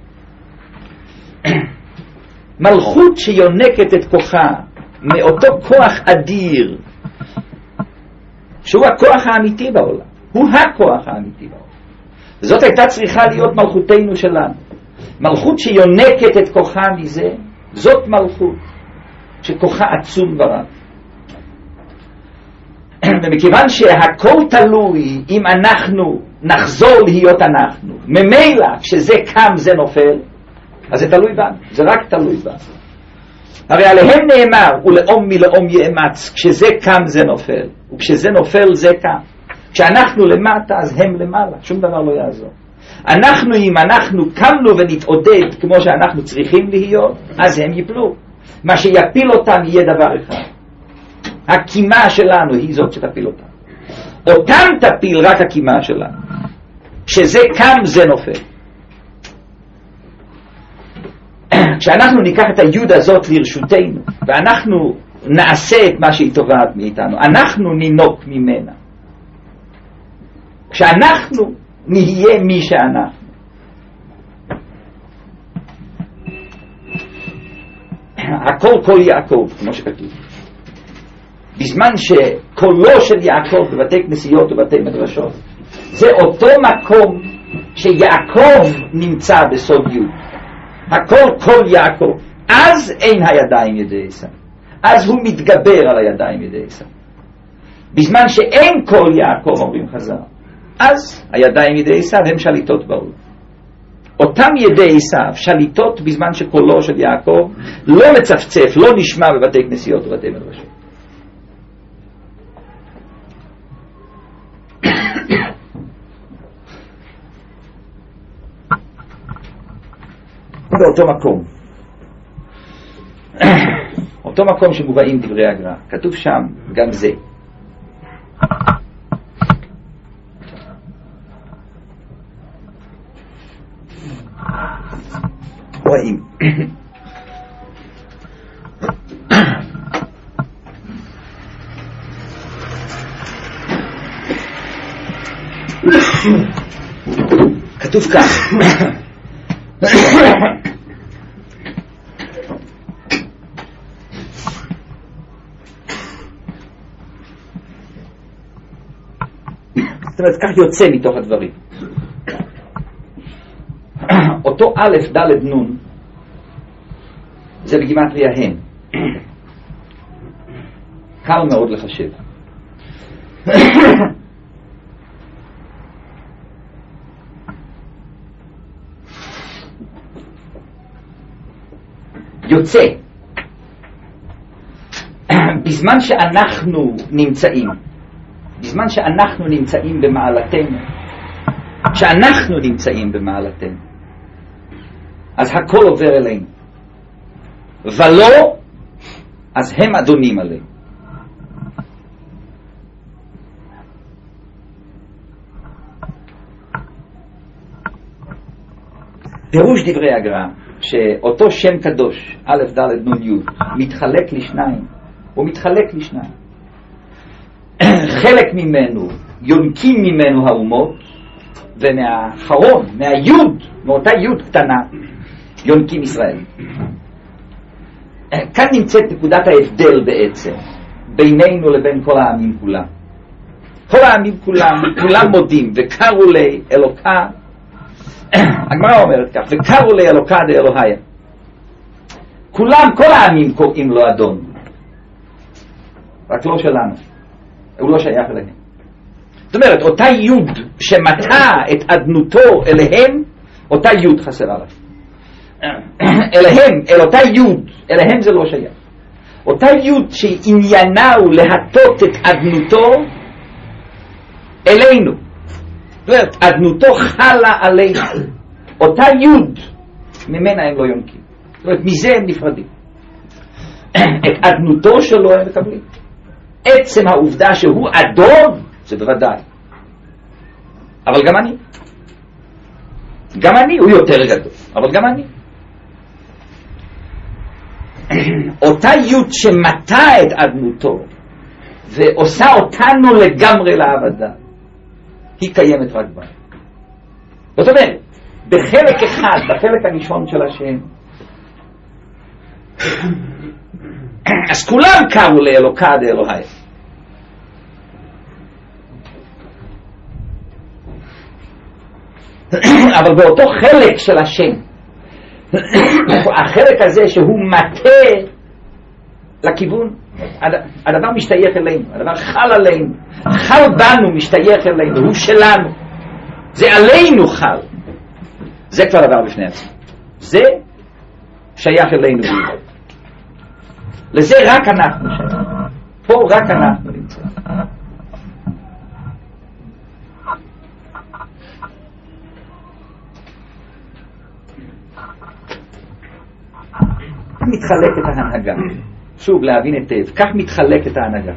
[SPEAKER 1] מלכות שיונקת את כוחה מאותו כוח אדיר שהוא הכוח האמיתי בעולם, הוא הכוח האמיתי בעולם. זאת הייתה צריכה להיות מלכותנו שלנו. מלכות שיונקת את כוחה מזה, זאת מלכות שכוחה עצום ורב. ומכיוון שהכל תלוי אם אנחנו נחזור להיות אנחנו, ממילא כשזה קם זה נופל, אז זה תלוי בנו, זה רק תלוי בנו. הרי עליהם נאמר ולאום מלאום יאמץ, כשזה קם זה נופל, וכשזה נופל זה קם. כשאנחנו למטה אז הם למעלה, שום דבר לא יעזור. אנחנו אם אנחנו קמנו ונתעודד כמו שאנחנו צריכים להיות, אז הם יפלו. מה שיפיל אותם יהיה דבר אחד, הקימה שלנו היא זאת שתפיל אותם. אותם תפיל רק הקימה שלנו. כשזה קם זה נופל. כשאנחנו ניקח את היוד הזאת לרשותנו, ואנחנו נעשה את מה שהיא תובעת מאיתנו, אנחנו נינוק ממנה. כשאנחנו נהיה מי שאנחנו. הכל קול יעקב, כמו שכתוב. בזמן שקולו של יעקב בבתי כנסיות ובתי מדרשות, זה אותו מקום שיעקב נמצא בסוד יוד. הכל קול יעקב. אז אין הידיים ידי עשיו. אז הוא מתגבר על הידיים ידי עשיו. בזמן שאין קול יעקב, אומרים חז"ל, אז הידיים ידי עשיו הם שליטות בעולם. אותם ידי עשיו שליטות בזמן שקולו של יעקב לא מצפצף, לא נשמע בבתי כנסיות ובתי מדרשות. באותו מקום, אותו מקום שמובאים דברי הגר"א, כתוב שם גם זה. רואים. כתוב כך. זאת אומרת, כך יוצא מתוך הדברים. אותו א' ד' נ' זה בגימטריה הן. קל מאוד לחשב. יוצא בזמן שאנחנו נמצאים, בזמן שאנחנו נמצאים במעלתנו, שאנחנו נמצאים במעלתנו, אז הכל עובר אלינו, ולא, אז הם אדונים עלינו. פירוש דברי הגר"א, שאותו שם קדוש, א' ד' נ' י', מתחלק לשניים, הוא מתחלק לשניים. חלק ממנו, יונקים ממנו האומות, ומהאחרון, מהיוד, מאותה יוד קטנה, יונקים ישראל. כאן נמצאת נקודת ההבדל בעצם, בינינו לבין כל העמים כולם. כל העמים כולם, כולם מודים, וקראו לי אלוקה, הגמרא אומרת כך, וקראו לי אלוקה דאלוהיה. כולם, כל העמים קוראים לו אדון, רק לא שלנו, הוא לא שייך אליהם. זאת אומרת, אותה יוד שמטה את אדנותו אליהם, אותה יוד חסרה לה. אליהם, אל אותה יוד, אליהם זה לא שייך. אותה יוד שעניינה הוא להטות את אדנותו אלינו. זאת אומרת, אדנותו חלה עלינו. אותה יוד, ממנה הם לא יונקים. זאת אומרת, מזה הם נפרדים. את אדנותו שלו הם מקבלים. עצם העובדה שהוא אדון, זה בוודאי. אבל גם אני. גם אני, הוא יותר גדול, אבל גם אני. אותה יוד שמטה את אדנותו, ועושה אותנו לגמרי לעבדה, היא קיימת רק בה. זאת אומרת, בחלק אחד, בחלק הראשון של השם, אז כולם קראו לאלוקה דאלוהיה. אבל באותו חלק של השם, החלק הזה שהוא מטה לכיוון, הדבר משתייך אלינו, הדבר חל עלינו, חל בנו, משתייך אלינו, הוא שלנו, זה עלינו חל. זה כבר דבר בפני עצמו, זה שייך אלינו. לזה רק אנחנו שייך, פה רק אנחנו נמצא. מתחלקת ההנהגה, שוב להבין היטב, כך מתחלקת ההנהגה.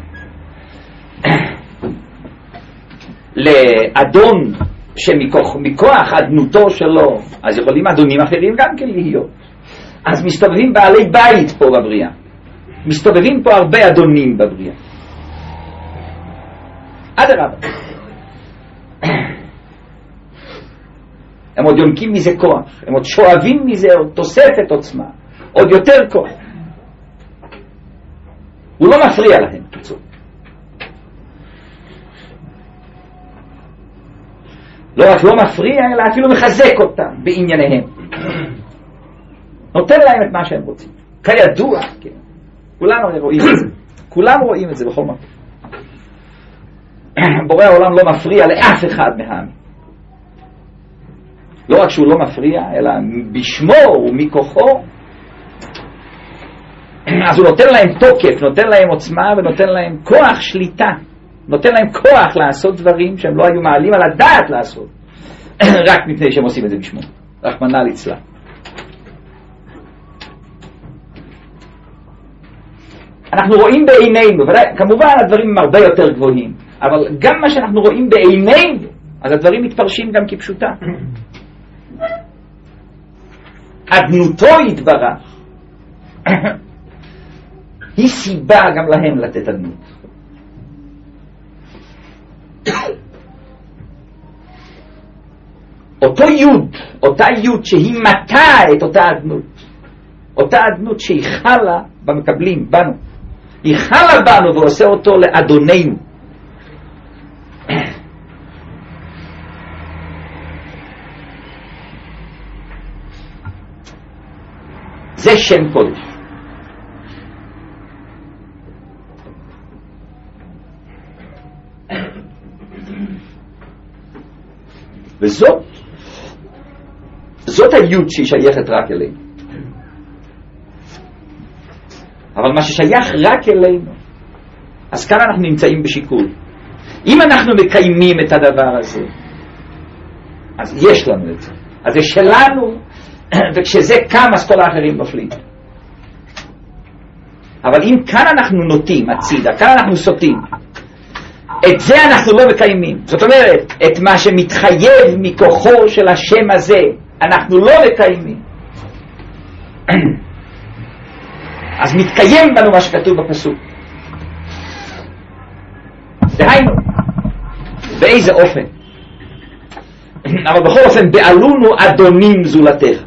[SPEAKER 1] לאדון שמכוח מכוח אדנותו שלו, אז יכולים אדונים אחרים גם כן להיות,
[SPEAKER 2] אז מסתובבים בעלי בית פה בבריאה, מסתובבים פה הרבה אדונים בבריאה. אדרבה, הם עוד יונקים מזה כוח, הם עוד שואבים מזה עוד תוספת עוצמה, עוד יותר כוח. הוא לא מפריע להם, קיצור. לא רק לא מפריע, אלא אפילו מחזק אותם בענייניהם. נותן להם את מה שהם רוצים. כידוע, כן. כולנו רואים את זה. כולנו רואים את זה בכל מקום. בורא העולם לא מפריע לאף אחד מהעמים. לא רק שהוא לא מפריע, אלא בשמו ומכוחו. אז הוא נותן להם תוקף, נותן להם עוצמה ונותן להם כוח שליטה. נותן להם כוח לעשות דברים שהם לא היו מעלים על הדעת לעשות. רק מפני שהם עושים את זה בשמו. רחמנא ליצלן. אנחנו רואים בעינינו, כמובן הדברים הם הרבה יותר גבוהים, אבל גם מה שאנחנו רואים בעינינו, אז הדברים מתפרשים גם כפשוטה. אדנותו יתברך היא סיבה גם להם לתת אדנות. אותו יוד, אותה יוד שהיא מתה את אותה אדנות, אותה אדנות שהיא חלה במקבלים, בנו, היא חלה בנו ועושה אותו לאדוננו. זה שם קודש. וזאת, זאת היוד שהיא שייכת רק אלינו. אבל מה ששייך רק אלינו, אז כאן אנחנו נמצאים בשיקול. אם אנחנו מקיימים את הדבר הזה, אז יש לנו את זה. אז זה שלנו, וכשזה קם אז כל האחרים נופלים. אבל אם כאן אנחנו נוטים הצידה, כאן אנחנו סוטים, את זה אנחנו לא מקיימים. זאת אומרת, את מה שמתחייב מכוחו של השם הזה אנחנו לא מקיימים. אז מתקיים בנו מה שכתוב בפסוק. דהיינו, באיזה אופן? אבל בכל אופן, בעלונו אדונים זולתך.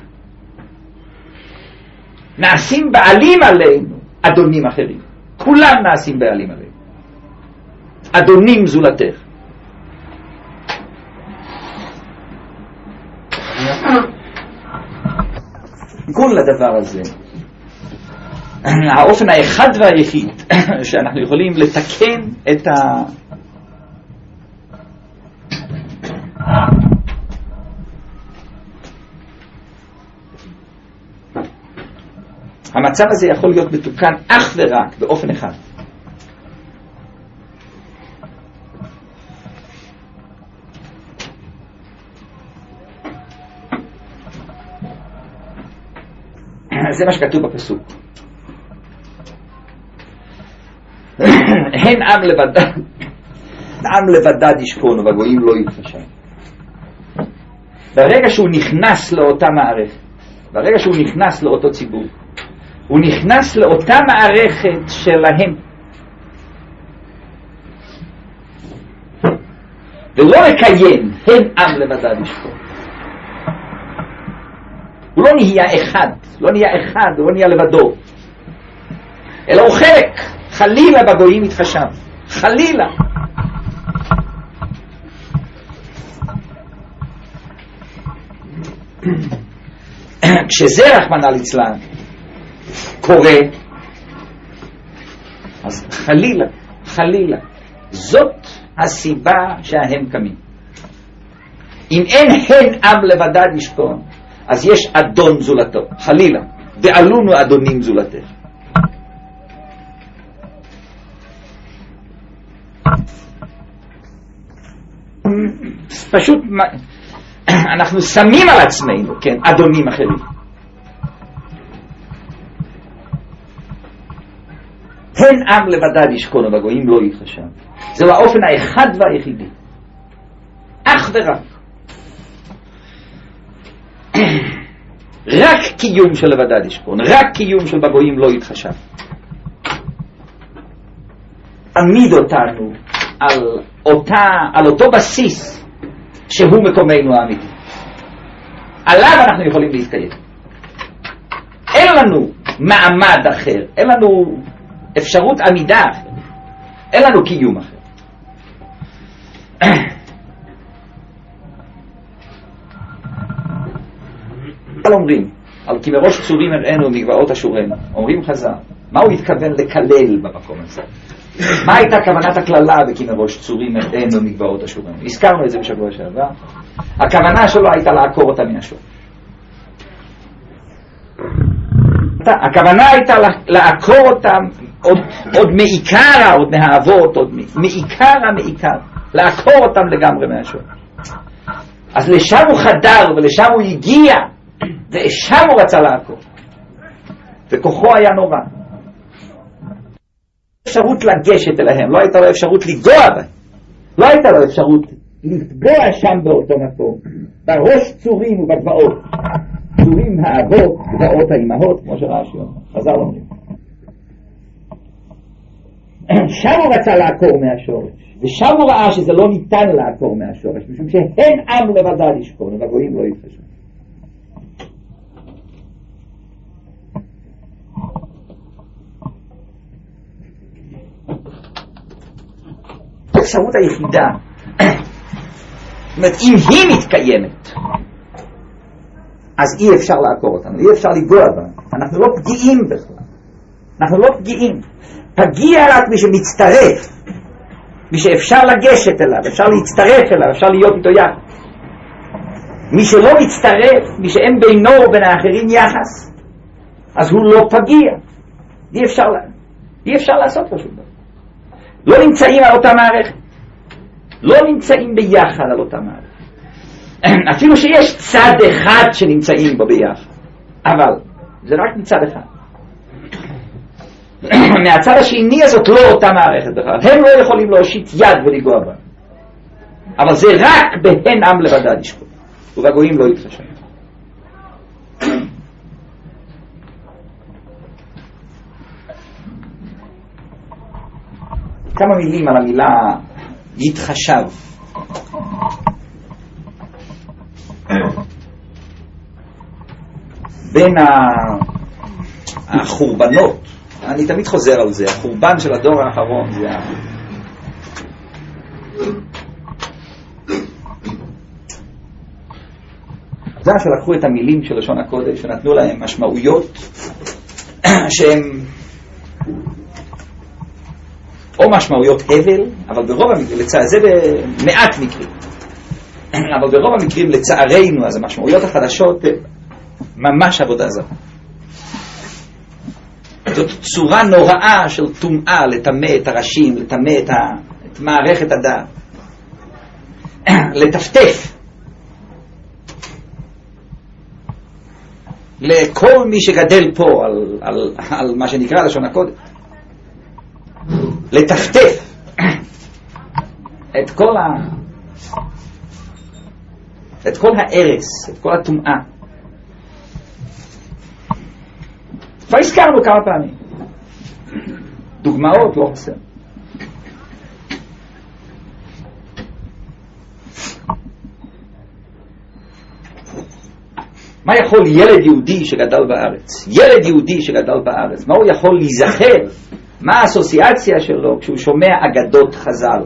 [SPEAKER 2] נעשים בעלים עלינו אדונים אחרים. כולם נעשים בעלים עלינו. אדונים זולתך. כל הדבר הזה, האופן האחד והיחיד שאנחנו יכולים לתקן את ה... המצב הזה יכול להיות מתוקן אך ורק באופן אחד. זה מה שכתוב בפסוק. הן עם לבדד, עם לבדד ישכון ובגויים לא יתחשב. ברגע שהוא נכנס לאותה מערכת, ברגע שהוא נכנס לאותו ציבור, הוא נכנס לאותה מערכת שלהם, ולא לקיים הן עם לבדד ישכון. הוא לא נהיה אחד, לא נהיה אחד, הוא לא נהיה לבדו, אלא הוא חלק. חלילה בגויים יתחשב, חלילה. כשזה רחמנא ליצלן קורה, אז חלילה, חלילה, זאת הסיבה שהם קמים. אם אין הן עם לבדד ישכון, אז יש אדון זולתו, חלילה, ועלונו אדונים זולתך. פשוט אנחנו שמים על עצמנו, כן, אדונים אחרים. הן עם לבדד ישכון ובגויים לא יתחשב. זהו האופן האחד והיחידי, אך ורק. רק קיום של לבדד ישכון, רק קיום של בגויים לא יתחשב. עמיד אותנו על, אותה, על אותו בסיס שהוא מקומנו האמיתי. עליו אנחנו יכולים להתקיים. אין לנו מעמד אחר, אין לנו אפשרות עמידה אחר, אין לנו קיום אחר. אומרים על כי מראש צורים הראינו מגבעות אשורנו, אומרים חז"ל, מה הוא התכוון לקלל במקום הזה? מה הייתה כוונת הכללה בכי מראש צורים הראינו מגבעות אשורנו? הזכרנו את זה בשבוע שעבר. הכוונה שלו הייתה לעקור אותה מהשורש. הכוונה הייתה לעקור אותם עוד, עוד מעיקרה, עוד מהאבות, עוד מעיקרה מעיקר, לעקור אותם לגמרי מהשורש. אז לשם הוא חדר ולשם הוא הגיע, ושם הוא רצה לעקור, וכוחו היה נורא. אפשרות לגשת אליהם, לא הייתה לו אפשרות לגוע בהם, לא הייתה לו אפשרות לפגוע שם באותו מקום, בראש צורים ובגבעות. צורים האבות, גבעות האימהות, כמו שרש"י אומר, חז"ל אומרים. שם הוא רצה לעקור מהשורש, ושם הוא ראה שזה לא ניתן לעקור מהשורש, משום שהן עם לבדד ישכון, ובגויים לא יתחשב. האפשרות היחידה, זאת אומרת, אם היא מתקיימת, אז אי אפשר לעקור אותנו, אי אפשר לגוע בה. אנחנו לא פגיעים בכלל, אנחנו לא פגיעים. פגיע רק מי שמצטרף, מי שאפשר לגשת אליו, אפשר להצטרף אליו, אפשר להיות איתו יחד. מי שלא מצטרף, מי שאין בינו ובין האחרים יחס, אז הוא לא פגיע. אי אפשר, אי אפשר לעשות לו שום דבר. לא נמצאים על אותה מערכת, לא נמצאים ביחד על אותה מערכת. אפילו שיש צד אחד שנמצאים בו ביחד, אבל זה רק מצד אחד. מהצד השני הזאת לא אותה מערכת בכלל, הם לא יכולים להושיט יד ולגוע בה, אבל זה רק בהן עם לבדד ישכון, ובגויים לא יתחשב. כמה מילים על המילה יתחשב. בין החורבנות, אני תמיד חוזר על זה, החורבן של הדור האחרון זה ה... זה שלקחו את המילים של לשון הקודש ונתנו להם משמעויות שהן או משמעויות הבל, אבל ברוב המקרים, לצע... זה במעט מקרים, אבל ברוב המקרים לצערנו, אז המשמעויות החדשות ממש עבודה זרה. זאת צורה נוראה של טומאה, לטמא את הראשים, לטמא את, ה... את מערכת הדעת, לטפטף לכל מי שגדל פה על, על, על מה שנקרא לשון הקודש, לטפטף את כל ה... את כל הארס, את כל הטומאה. כבר הזכרנו כמה פעמים, דוגמאות לא חסר. מה יכול ילד יהודי שגדל בארץ, ילד יהודי שגדל בארץ, מה הוא יכול להיזכר, מה האסוציאציה שלו כשהוא שומע אגדות חז"ל?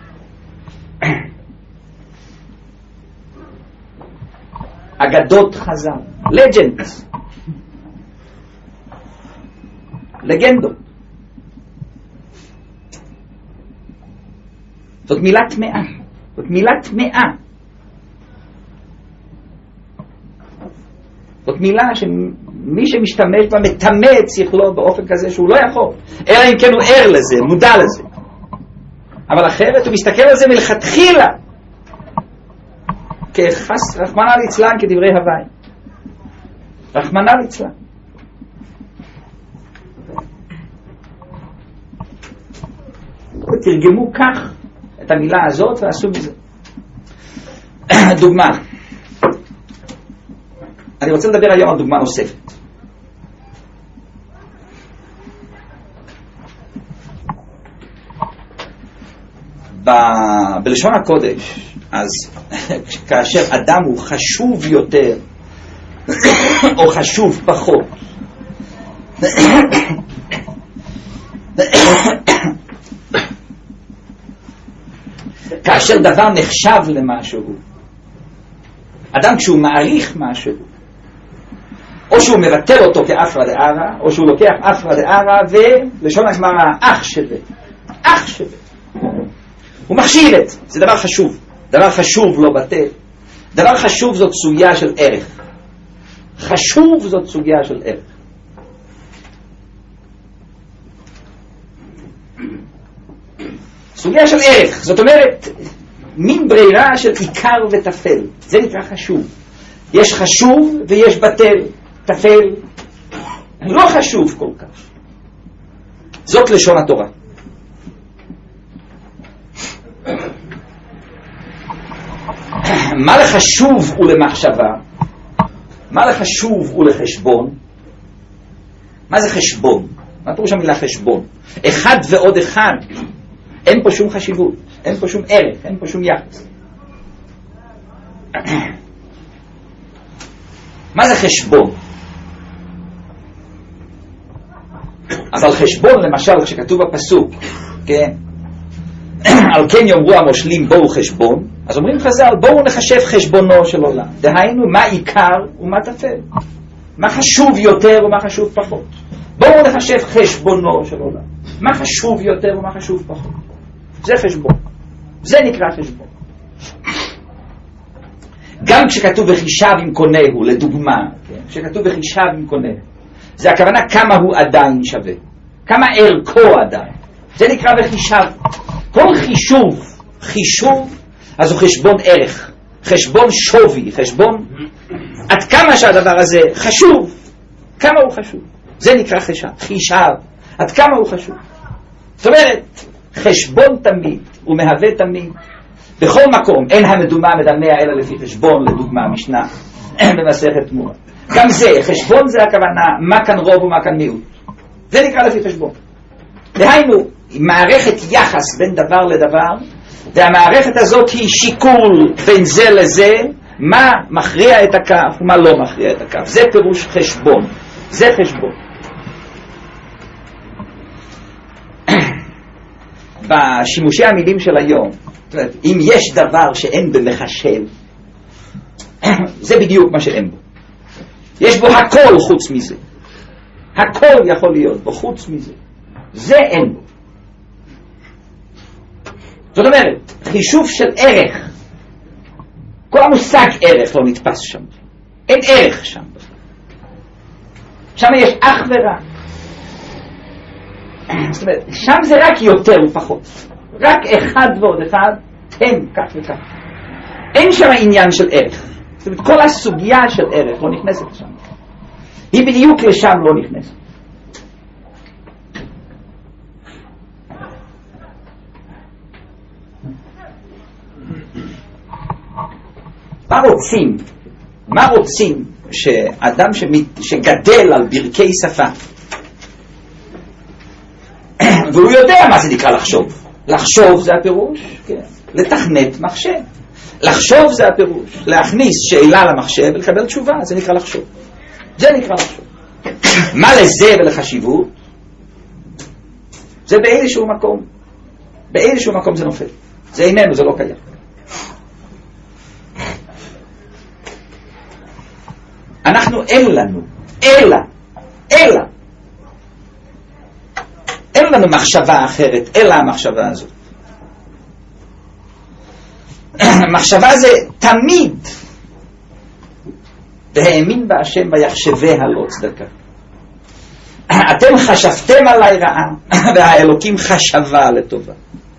[SPEAKER 2] אגדות חז"ל, לג'נדס, לגנדות. זאת מילה טמאה, זאת מילה טמאה. זאת מילה שמי שמשתמש בה מטמא את שכלו באופן כזה שהוא לא יכול, אלא אם כן הוא ער לזה, מודע לזה. אבל אחרת הוא מסתכל על זה מלכתחילה כחס, רחמנא ליצלן, כדברי הוואי, רחמנא ליצלן. ותרגמו כך את המילה הזאת ועשו מזה דוגמה. אני רוצה לדבר היום על דוגמה נוספת. ב- בלשון הקודש, אז כאשר אדם הוא חשוב יותר או חשוב פחות, כאשר דבר נחשב למשהו, אדם כשהוא מעריך משהו, או שהוא מבטל אותו כאפרא דארעא, או שהוא לוקח אפרא דארעא ולשון הגמרא אח שווה, אח שווה, הוא מחשיב את זה. זה דבר חשוב, דבר חשוב לא בטל. דבר חשוב זאת סוגיה של ערך, חשוב זאת סוגיה של ערך. סוגיה של ערך, זאת אומרת מין ברירה של עיקר וטפל, זה נקרא חשוב. יש חשוב ויש בטל, טפל לא חשוב כל כך. זאת לשון התורה. מה לחשוב ולמחשבה? מה לחשוב ולחשבון? מה זה חשבון? מה פירוש המילה חשבון? אחד ועוד אחד, אין פה שום חשיבות, אין פה שום ערך, אין פה שום יחס. מה זה חשבון? אז על חשבון למשל כשכתוב בפסוק, כן? על כן יאמרו המושלים בואו חשבון, אז אומרים חז"ל בואו נחשב חשבונו של עולם. דהיינו מה עיקר ומה טפל, מה חשוב יותר ומה חשוב פחות. בואו נחשב חשבונו של עולם, מה חשוב יותר ומה חשוב פחות. זה חשבון, זה נקרא חשבון. גם כשכתוב וחישב עם קונהו, לדוגמה, כן? כשכתוב וחישב עם קונהו, זה הכוונה כמה הוא עדיין שווה, כמה ערכו עדיין, זה נקרא וחישב. כל חישוב, חישוב, אז הוא חשבון ערך, חשבון שווי, חשבון עד כמה שהדבר הזה חשוב, כמה הוא חשוב, זה נקרא חישב, חישב, עד כמה הוא חשוב. זאת אומרת, חשבון תמיד, הוא מהווה תמיד, בכל מקום, אין המדומה מדמה אלא לפי חשבון, לדוגמה משנה, במסכת תמורה. גם זה, חשבון זה הכוונה, מה כאן רוב ומה כאן מיעוט. זה נקרא לפי חשבון. דהיינו, מערכת יחס בין דבר לדבר, והמערכת הזאת היא שיקול בין זה לזה, מה מכריע את הכף ומה לא מכריע את הכף. זה פירוש חשבון, זה חשבון. בשימושי המילים של היום, זאת אומרת, אם יש דבר שאין במחשב, זה בדיוק מה שאין בו. יש בו הכל חוץ מזה, הכל יכול להיות בו חוץ מזה, זה אין בו. זאת אומרת, חישוב של ערך, כל המושג ערך לא נתפס שם, אין ערך שם, שם יש אך ורק. זאת אומרת, שם זה רק יותר ופחות, רק אחד ועוד אחד, הם כך וכך, אין שם עניין של ערך. זאת אומרת, כל הסוגיה של ערך לא נכנסת שם, היא בדיוק לשם לא נכנסת. מה רוצים? מה רוצים שאדם שמת, שגדל על ברכי שפה והוא יודע מה זה נקרא לחשוב. לחשוב זה הפירוש, כן. לתכנת מחשב. לחשוב זה הפירוש, להכניס שאלה למחשב ולקבל תשובה, זה נקרא לחשוב. זה נקרא לחשוב. מה לזה ולחשיבות? זה באיזשהו מקום, באיזשהו מקום זה נופל. זה איננו, זה לא קיים. אנחנו אין לנו, אלא, אלא, אין לנו מחשבה אחרת, אלא המחשבה הזאת. מחשבה זה תמיד, והאמין בהשם ויחשביה לא צדקה. אתם חשבתם עליי רעה, והאלוקים חשבה לטובה.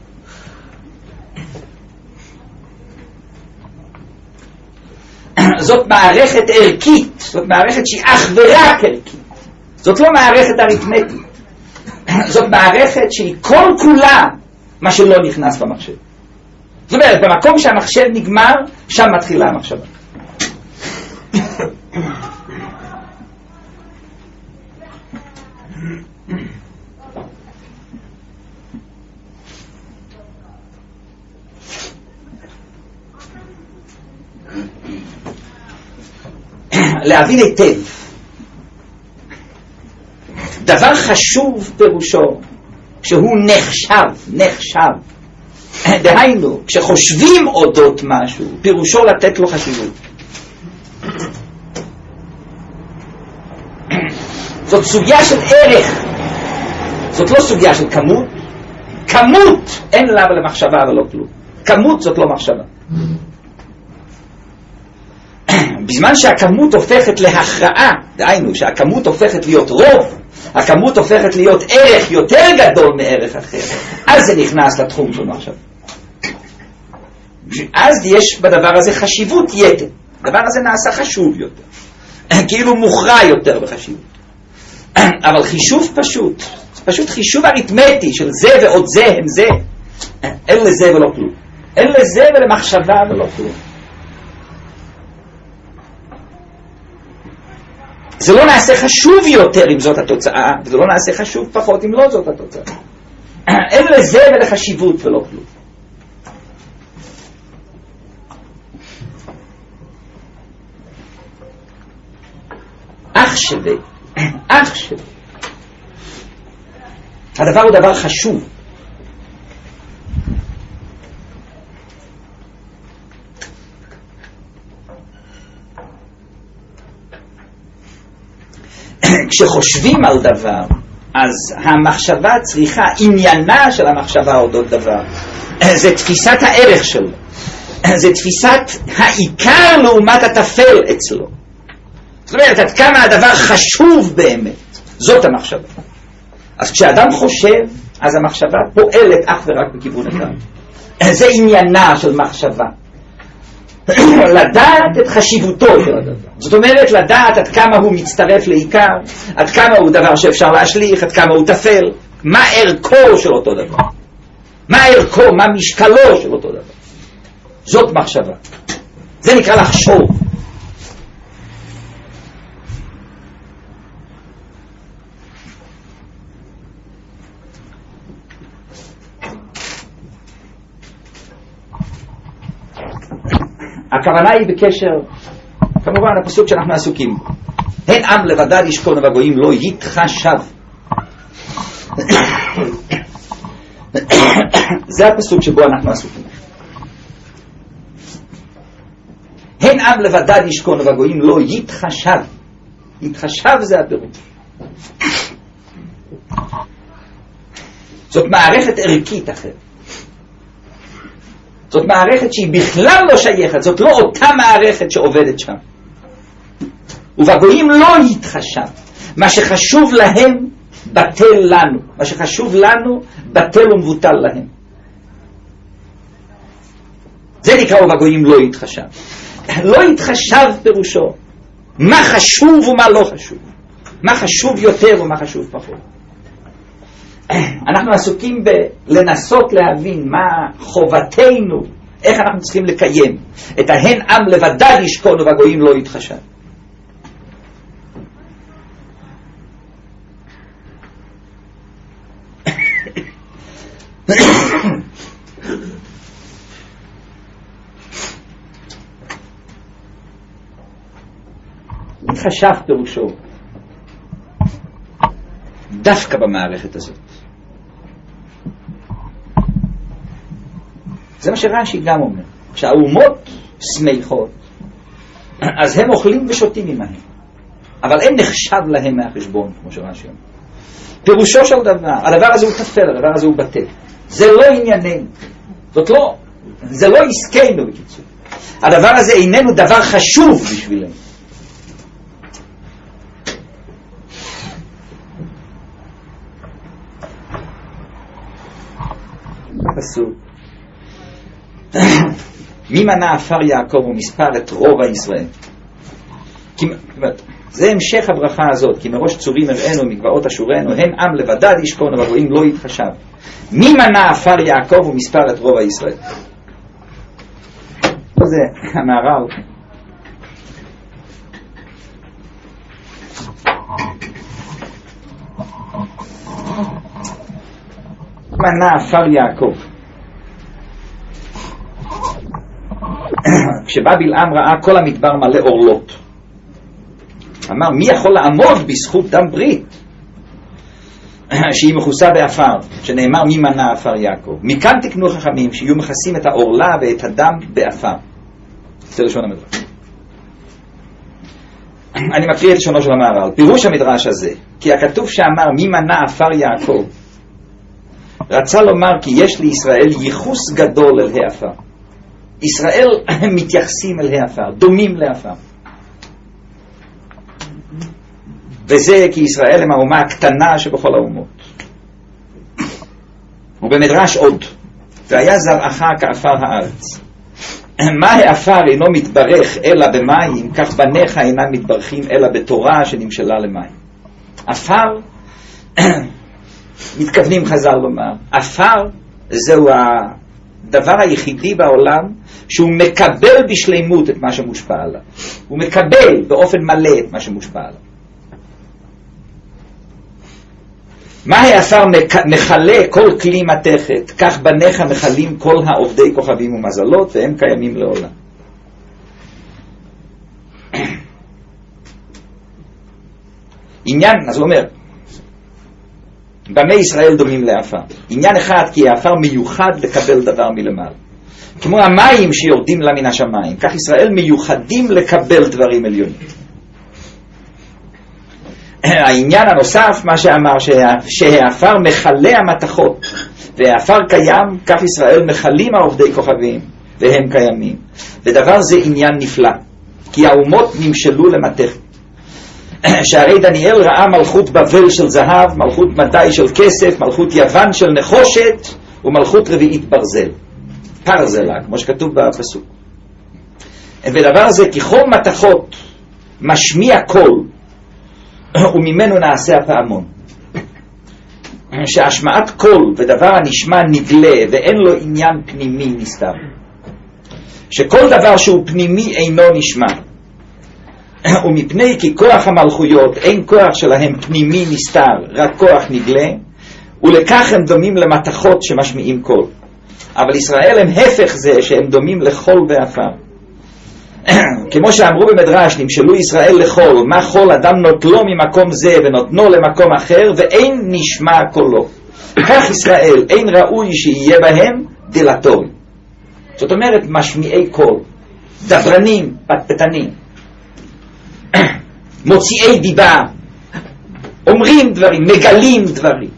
[SPEAKER 2] זאת מערכת ערכית, זאת מערכת שהיא אך ורק ערכית, זאת לא מערכת אריתמטית, זאת מערכת שהיא כל כולה מה שלא נכנס במחשב. זאת אומרת, במקום שהמחשב נגמר, שם מתחילה המחשבה. להבין היטב. דבר חשוב פירושו שהוא נחשב, נחשב. דהיינו, כשחושבים אודות משהו, פירושו לתת לו חשיבות. זאת סוגיה של ערך, זאת לא סוגיה של כמות. כמות אין לה למחשבה ולא כלום. כמות זאת לא מחשבה. בזמן שהכמות הופכת להכרעה, דהיינו שהכמות הופכת להיות רוב, הכמות הופכת להיות ערך יותר גדול מערך אחר, אז זה נכנס לתחום של מחשבה. אז יש בדבר הזה חשיבות יתר. הדבר הזה נעשה חשוב יותר, כאילו מוכרע יותר בחשיבות. אבל חישוב פשוט, פשוט חישוב אריתמטי של זה ועוד זה הם זה, אין לזה ולא כלום. אין לזה ולמחשבה ולא כלום. זה לא נעשה חשוב יותר אם זאת התוצאה, וזה לא נעשה חשוב פחות אם לא זאת התוצאה. אין לזה ולחשיבות ולא כלום. אח שווה, אח שווה. הדבר הוא דבר חשוב. כשחושבים על דבר, אז המחשבה צריכה, עניינה של המחשבה אודות דבר, זה תפיסת הערך שלו, זה תפיסת העיקר לעומת התפל אצלו. זאת אומרת, עד כמה הדבר חשוב באמת, זאת המחשבה. אז כשאדם חושב, אז המחשבה פועלת אך ורק בכיוון אחד. זה עניינה של מחשבה. לדעת את חשיבותו של הדבר. זאת אומרת, לדעת עד כמה הוא מצטרף לעיקר, עד כמה הוא דבר שאפשר להשליך, עד כמה הוא תפל, מה ערכו של אותו דבר. מה ערכו, מה משקלו של אותו דבר. זאת מחשבה. זה נקרא לחשוב. הכוונה היא בקשר, כמובן הפסוק שאנחנו עסוקים בו. הן עם לבדד ישכון ובגויים לא יתחשב. זה הפסוק שבו אנחנו עסוקים. הן עם לבדד ישכון ובגויים לא יתחשב. יתחשב זה הפירוש. זאת מערכת ערכית אחרת. זאת מערכת שהיא בכלל לא שייכת, זאת לא אותה מערכת שעובדת שם. ובגויים לא יתחשב. מה שחשוב להם בטל לנו. מה שחשוב לנו בטל ומבוטל להם. זה נקרא ובגויים לא יתחשב. לא יתחשב פירושו. מה חשוב ומה לא חשוב. מה חשוב יותר ומה חשוב פחות. אנחנו עסוקים בלנסות להבין מה חובתנו, איך אנחנו צריכים לקיים את ההן עם לבדד ישכון ובגויים לא יתחשב. יתחשב פירושו דווקא במערכת הזאת. זה מה שרש"י גם אומר. כשהאומות שמחות, אז הם אוכלים ושותים עמהם. אבל אין נחשב להם מהחשבון, כמו שרש"י אומר. פירושו של דבר, הדבר הזה הוא תפל, הדבר הזה הוא בטל. זה לא ענייננו. זאת לא, זה לא עסקנו בקיצור. הדבר הזה איננו דבר חשוב בשבילנו. פסוק מי מנה עפר יעקב ומספר את רוב הישראל. זה המשך הברכה הזאת, כי מראש צורים הראינו מגבעות אשורנו הן עם לבדד ישכון ובגויים לא יתחשב. מי מנה עפר יעקב ומספר את רוב הישראל. זה המהר"ל מנה עפר יעקב. כשבא בלעם ראה כל המדבר מלא אורלות, אמר, מי יכול לעמוד בזכות דם ברית שהיא מכוסה באפר, שנאמר מי מנה עפר יעקב. מכאן תקנו חכמים שיהיו מכסים את האורלה ואת הדם באפר. זה לשון המדרש. אני מקריא את לשונו של המהר"ל. פירוש המדרש הזה, כי הכתוב שאמר מי מנה עפר יעקב, רצה לומר כי יש לישראל ייחוס גדול אל העפר. ישראל מתייחסים אל העפר, דומים לעפר. וזה כי ישראל הם האומה הקטנה שבכל האומות. ובמדרש עוד, והיה זרעך כעפר הארץ. מה העפר אינו מתברך אלא במים, כך בניך אינם מתברכים אלא בתורה שנמשלה למים. עפר, מתכוונים חז"ל לומר, עפר זהו הדבר היחידי בעולם שהוא מקבל בשלימות את מה שמושפע עליו. הוא מקבל באופן מלא את מה שמושפע עליו. מה העפר מכלה כל כלי מתכת, כך בניך מכלים כל העובדי כוכבים ומזלות, והם קיימים לעולם. עניין, אז הוא אומר, בני ישראל דומים לעפר. עניין אחד, כי העפר מיוחד לקבל דבר מלמעלה. כמו המים שיורדים לה מן השמיים, כך ישראל מיוחדים לקבל דברים עליונים. העניין הנוסף, מה שאמר, שהעפר מחלה המתכות, והעפר קיים, כך ישראל מחלים העובדי כוכבים, והם קיימים. ודבר זה עניין נפלא, כי האומות נמשלו למתכת. שהרי דניאל ראה מלכות בבל של זהב, מלכות מדי של כסף, מלכות יוון של נחושת, ומלכות רביעית ברזל. פרזלה, כמו שכתוב בפסוק. ודבר זה, כי כל מתכות משמיע קול, וממנו נעשה הפעמון. שהשמעת קול ודבר הנשמע נגלה ואין לו עניין פנימי נסתר. שכל דבר שהוא פנימי אינו נשמע. ומפני כי כוח המלכויות אין כוח שלהם פנימי נסתר, רק כוח נגלה, ולכך הם דומים למתכות שמשמיעים קול. אבל ישראל הם הפך זה שהם דומים לחול ועפר. כמו שאמרו במדרש, נמשלו ישראל לחול, מה חול אדם נוטלו ממקום זה ונותנו למקום אחר, ואין נשמע קולו. כך ישראל אין ראוי שיהיה בהם דלתורי. זאת אומרת, משמיעי קול, דברנים, פטפטנים, מוציאי דיבה, אומרים דברים, מגלים דברים.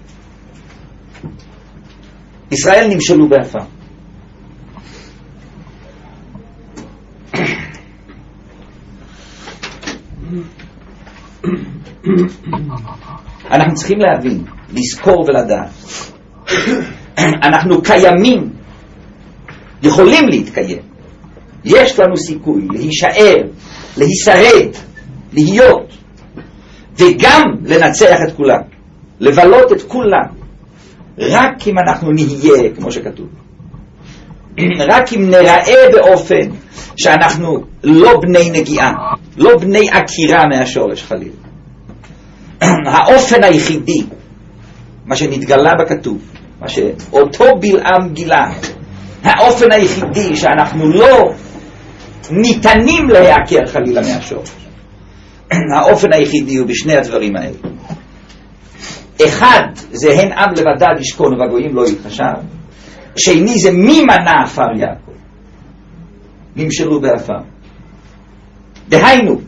[SPEAKER 2] ישראל נמשלו בעפר. אנחנו צריכים להבין, לזכור ולדעת. אנחנו קיימים, יכולים להתקיים. יש לנו סיכוי להישאר, להישרד, להיות, וגם לנצח את כולם, לבלות את כולם, רק אם אנחנו נהיה, כמו שכתוב. רק אם נראה באופן שאנחנו לא בני נגיעה, לא בני עקירה מהשורש חלילה. האופן היחידי, מה שנתגלה בכתוב, מה שאותו בלעם גילה, האופן היחידי שאנחנו לא ניתנים להעקר חלילה מהשורש, האופן היחידי הוא בשני הדברים האלה. אחד, זה הן עם לבדד ישכון ובגויים לא יתחשב. שני, זה מי מנה עפר יעקב, נמשלו בעפר. דהיינו,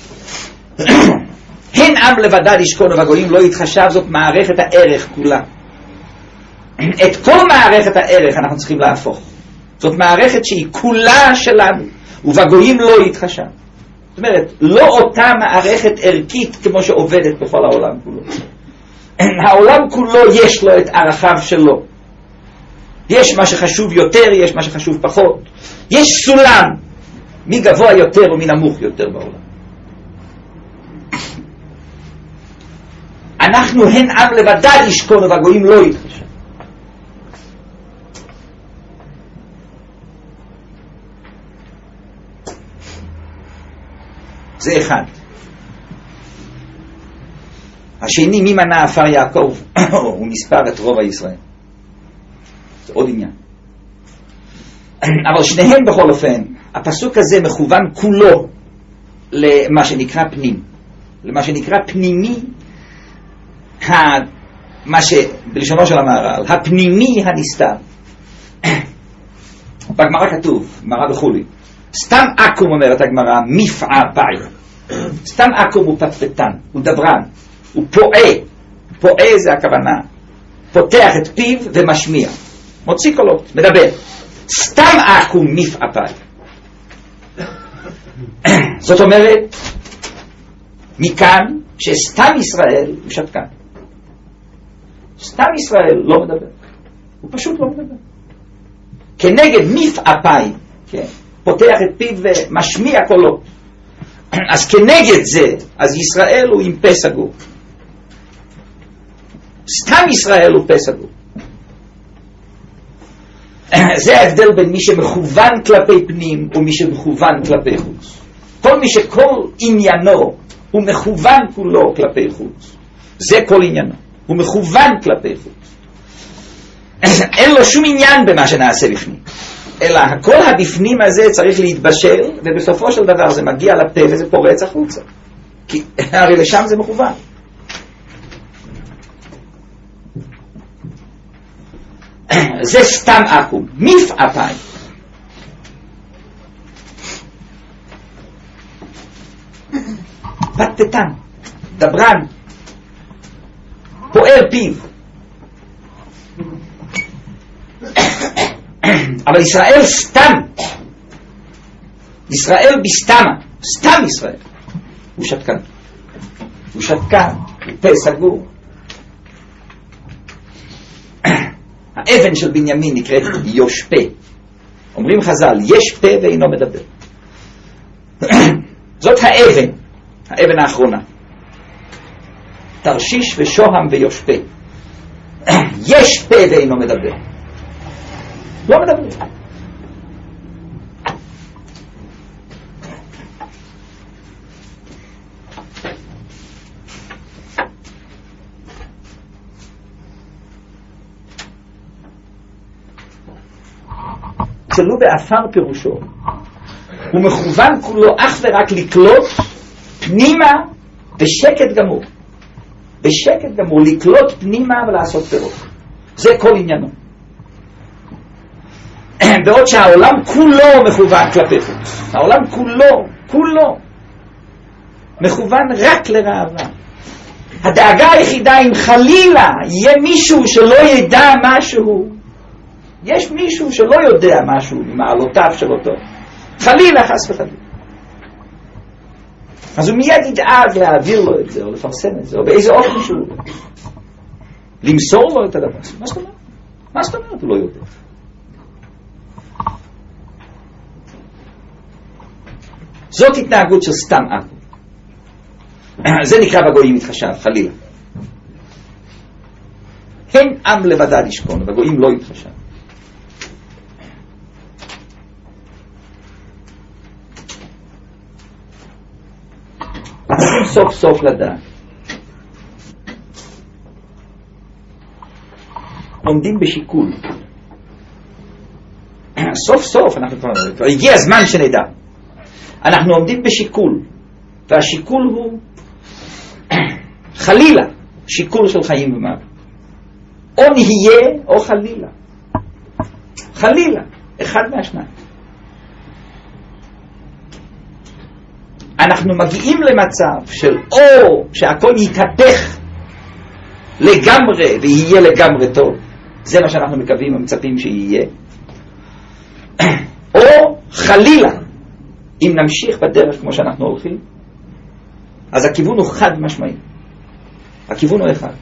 [SPEAKER 2] הן עם לבדד ישכון ובגויים לא יתחשב, זאת מערכת הערך כולה. את כל מערכת הערך אנחנו צריכים להפוך. זאת מערכת שהיא כולה שלנו, ובגויים לא יתחשב. זאת אומרת, לא אותה מערכת ערכית כמו שעובדת בכל העולם כולו. העולם כולו יש לו את ערכיו שלו. יש מה שחשוב יותר, יש מה שחשוב פחות. יש סולם, מי גבוה יותר ומי נמוך יותר בעולם. אנחנו הן עם לבדד ישכון ובגויים לא יתחשב. זה אחד. השני, מי מנה עפר יעקב, הוא מספר את רוב הישראל. זה עוד עניין. אבל שניהם בכל אופן, הפסוק הזה מכוון כולו למה שנקרא פנים, למה שנקרא פנימי, מה שבלשונו של המהר"ל, הפנימי הנסתר. בגמרא כתוב, גמרא בחולי, סתם עקום אומרת הגמרא, מפעה פאי. סתם עקום הוא פטפטן, הוא דברן, הוא פועה. פועה זה הכוונה, פותח את פיו ומשמיע, מוציא קולות, מדבר. סתם עקום מפעה פאי. זאת אומרת, מכאן שסתם ישראל הוא שתקן. סתם ישראל לא מדבר, הוא פשוט לא מדבר. כנגד מפעה פאי, כן? פותח את פיו ומשמיע קולות. אז כנגד זה, אז ישראל הוא עם פה סגור. סתם ישראל הוא פה סגור. זה ההבדל בין מי שמכוון כלפי פנים ומי שמכוון כלפי חוץ. כל מי שכל עניינו הוא מכוון כולו כלפי חוץ, זה כל עניינו, הוא מכוון כלפי חוץ. אין לו שום עניין במה שנעשה בפנים, אלא הכל הבפנים הזה צריך להתבשל, ובסופו של דבר זה מגיע לפה וזה פורץ החוצה, כי הרי לשם זה מכוון. זה סתם עקום, מפעה פאי. פטפטן, דברן, פועל פיו. אבל ישראל סתם, ישראל בסתמה, סתם ישראל, הוא שתקן, הוא שתקן, הוא פה סגור. האבן של בנימין נקראת יושפה. אומרים חז"ל, יש פה ואינו מדבר. זאת האבן, האבן האחרונה. תרשיש ושוהם ויושפה. יש פה ואינו מדבר. לא מדבר. צלו באפר פירושו, הוא מכוון כולו אך ורק לקלוט פנימה בשקט גמור, בשקט גמור, לקלוט פנימה ולעשות פירות. זה כל עניינו. בעוד שהעולם כולו מכוון כלפי חוץ, העולם כולו, כולו מכוון רק לראווה. הדאגה היחידה אם חלילה יהיה מישהו שלא ידע משהו, יש מישהו שלא יודע משהו ממעלותיו של אותו, חלילה חס וחלילה, אז הוא מיד ידאג להעביר לו את זה או לפרסם את זה או באיזה אופן שהוא למסור לו את הדבר. מה זאת אומרת? מה זאת אומרת? הוא לא יודע. זאת התנהגות של סתם עקום. זה נקרא בגויים מתחשב, חלילה. הם עם לבדד ישכון, ובגויים לא יתחשב. צריכים סוף סוף לדעת. עומדים בשיקול. סוף סוף, אנחנו כבר הגיע הזמן שנדע. אנחנו עומדים בשיקול, והשיקול הוא חלילה שיקול של חיים ומוות. או נהיה או חלילה. חלילה, אחד מהשניים. אנחנו מגיעים למצב של או שהכל יתהפך לגמרי ויהיה לגמרי טוב, זה מה שאנחנו מקווים ומצפים שיהיה, או חלילה אם נמשיך בדרך כמו שאנחנו הולכים, אז הכיוון הוא חד משמעי, הכיוון הוא אחד.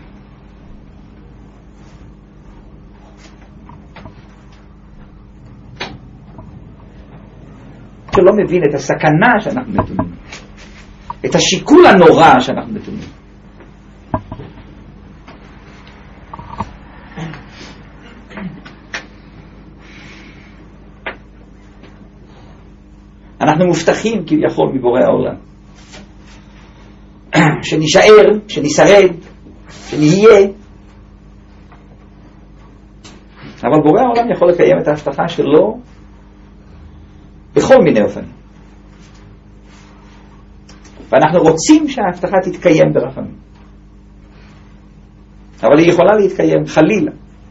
[SPEAKER 2] שלא מבין את הסכנה שאנחנו נתונים, את השיקול הנורא שאנחנו נתונים. אנחנו מובטחים כביכול מבורא העולם שנשאר, שנשרד, שנהיה, אבל אבל בורא העולם יכול לקיים את ההבטחה שלו בכל מיני אופנים. ואנחנו רוצים שההבטחה תתקיים ברחמים. אבל היא יכולה להתקיים חלילה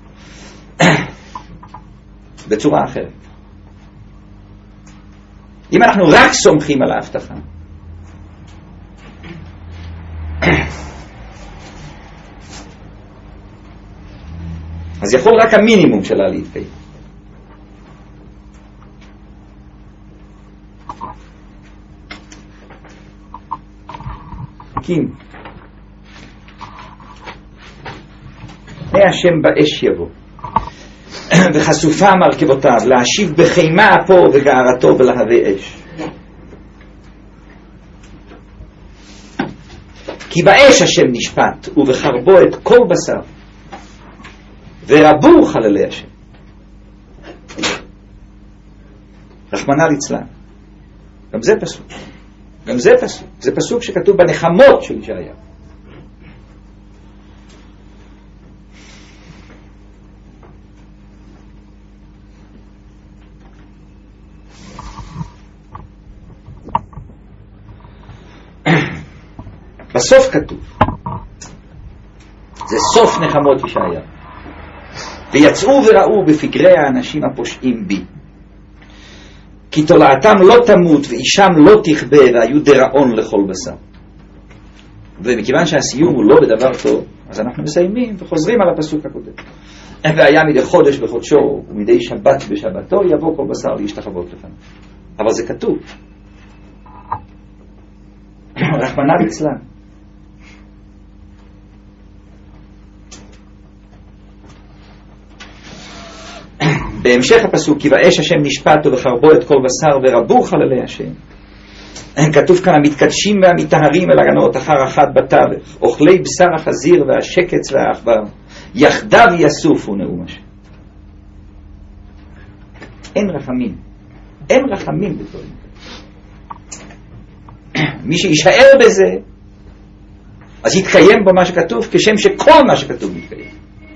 [SPEAKER 2] בצורה אחרת. אם אנחנו רק סומכים על ההבטחה, אז יכול רק המינימום שלה להתקיים. קים פני השם באש יבוא וחשופה מרכבותיו להשיב בחימה אפו וגערתו ולהווה אש. כי באש השם נשפט ובחרבו את כל בשר ורבו חללי השם. רחמנא ליצלן. גם זה פסוק. גם זה פסוק. זה פסוק שכתוב בנחמות של ישעיה. בסוף כתוב, זה סוף נחמות ישעיה, ויצאו וראו בפגרי האנשים הפושעים בי, כי תולעתם לא תמות ואישם לא תכבה והיו דרעון לכל בשר. ומכיוון שהסיום הוא לא בדבר טוב, אז אנחנו מסיימים וחוזרים על הפסוק הקודם. והיה מדי חודש בחודשו ומדי שבת בשבתו יבוא כל בשר להשתחוות לפניו. אבל זה כתוב. רחמנא ליצלן. בהמשך הפסוק, כי באש השם נשפט ובחרבו את כל בשר ורבו חללי השם. כתוב כאן, המתקדשים והמטהרים אל הגנות אחר אחת בתווך, אוכלי בשר החזיר והשקץ והעכבר, יחדיו יסופו נאום השם. אין רחמים. אין רחמים בדברים. מי שישאר בזה, אז יתקיים בו מה שכתוב, כשם שכל מה שכתוב מתקיים.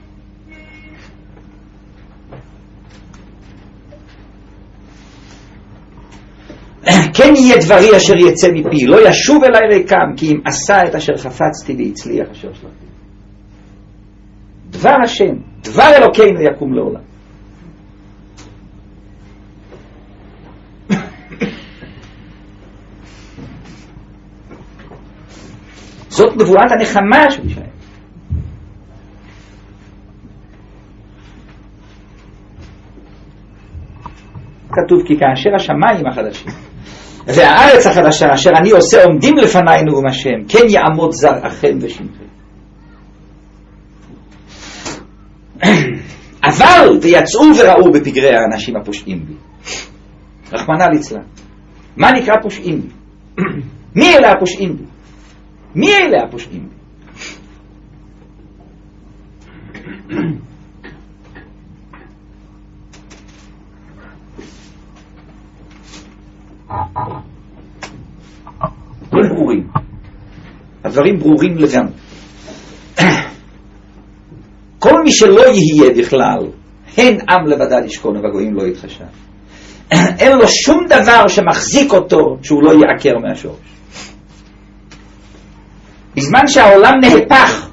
[SPEAKER 2] כן יהיה דברי אשר יצא מפי, לא ישוב אליי ריקם, כי אם עשה את אשר חפצתי והצליח אשר שלחתי. דבר השם, דבר אלוקינו יקום לעולם. זאת נבואת הנחמה של ישעיה. כתוב, כי כאשר השמיים החדשים והארץ החדשה אשר אני עושה עומדים לפניי נאום השם, כן יעמוד זרעכם ושמכם. אבל ויצאו וראו בפגרי האנשים הפושעים בי. רחמנא ליצלן. מה נקרא פושעים בי? מי אלה הפושעים בי? מי אלה הפושעים בי? דברים ברורים. הדברים ברורים לגמרי. כל מי שלא יהיה בכלל, הן עם לבדד ישכון והגויים לא יתחשב. אין לו שום דבר שמחזיק אותו שהוא לא יעקר מהשורש. בזמן שהעולם נהפך,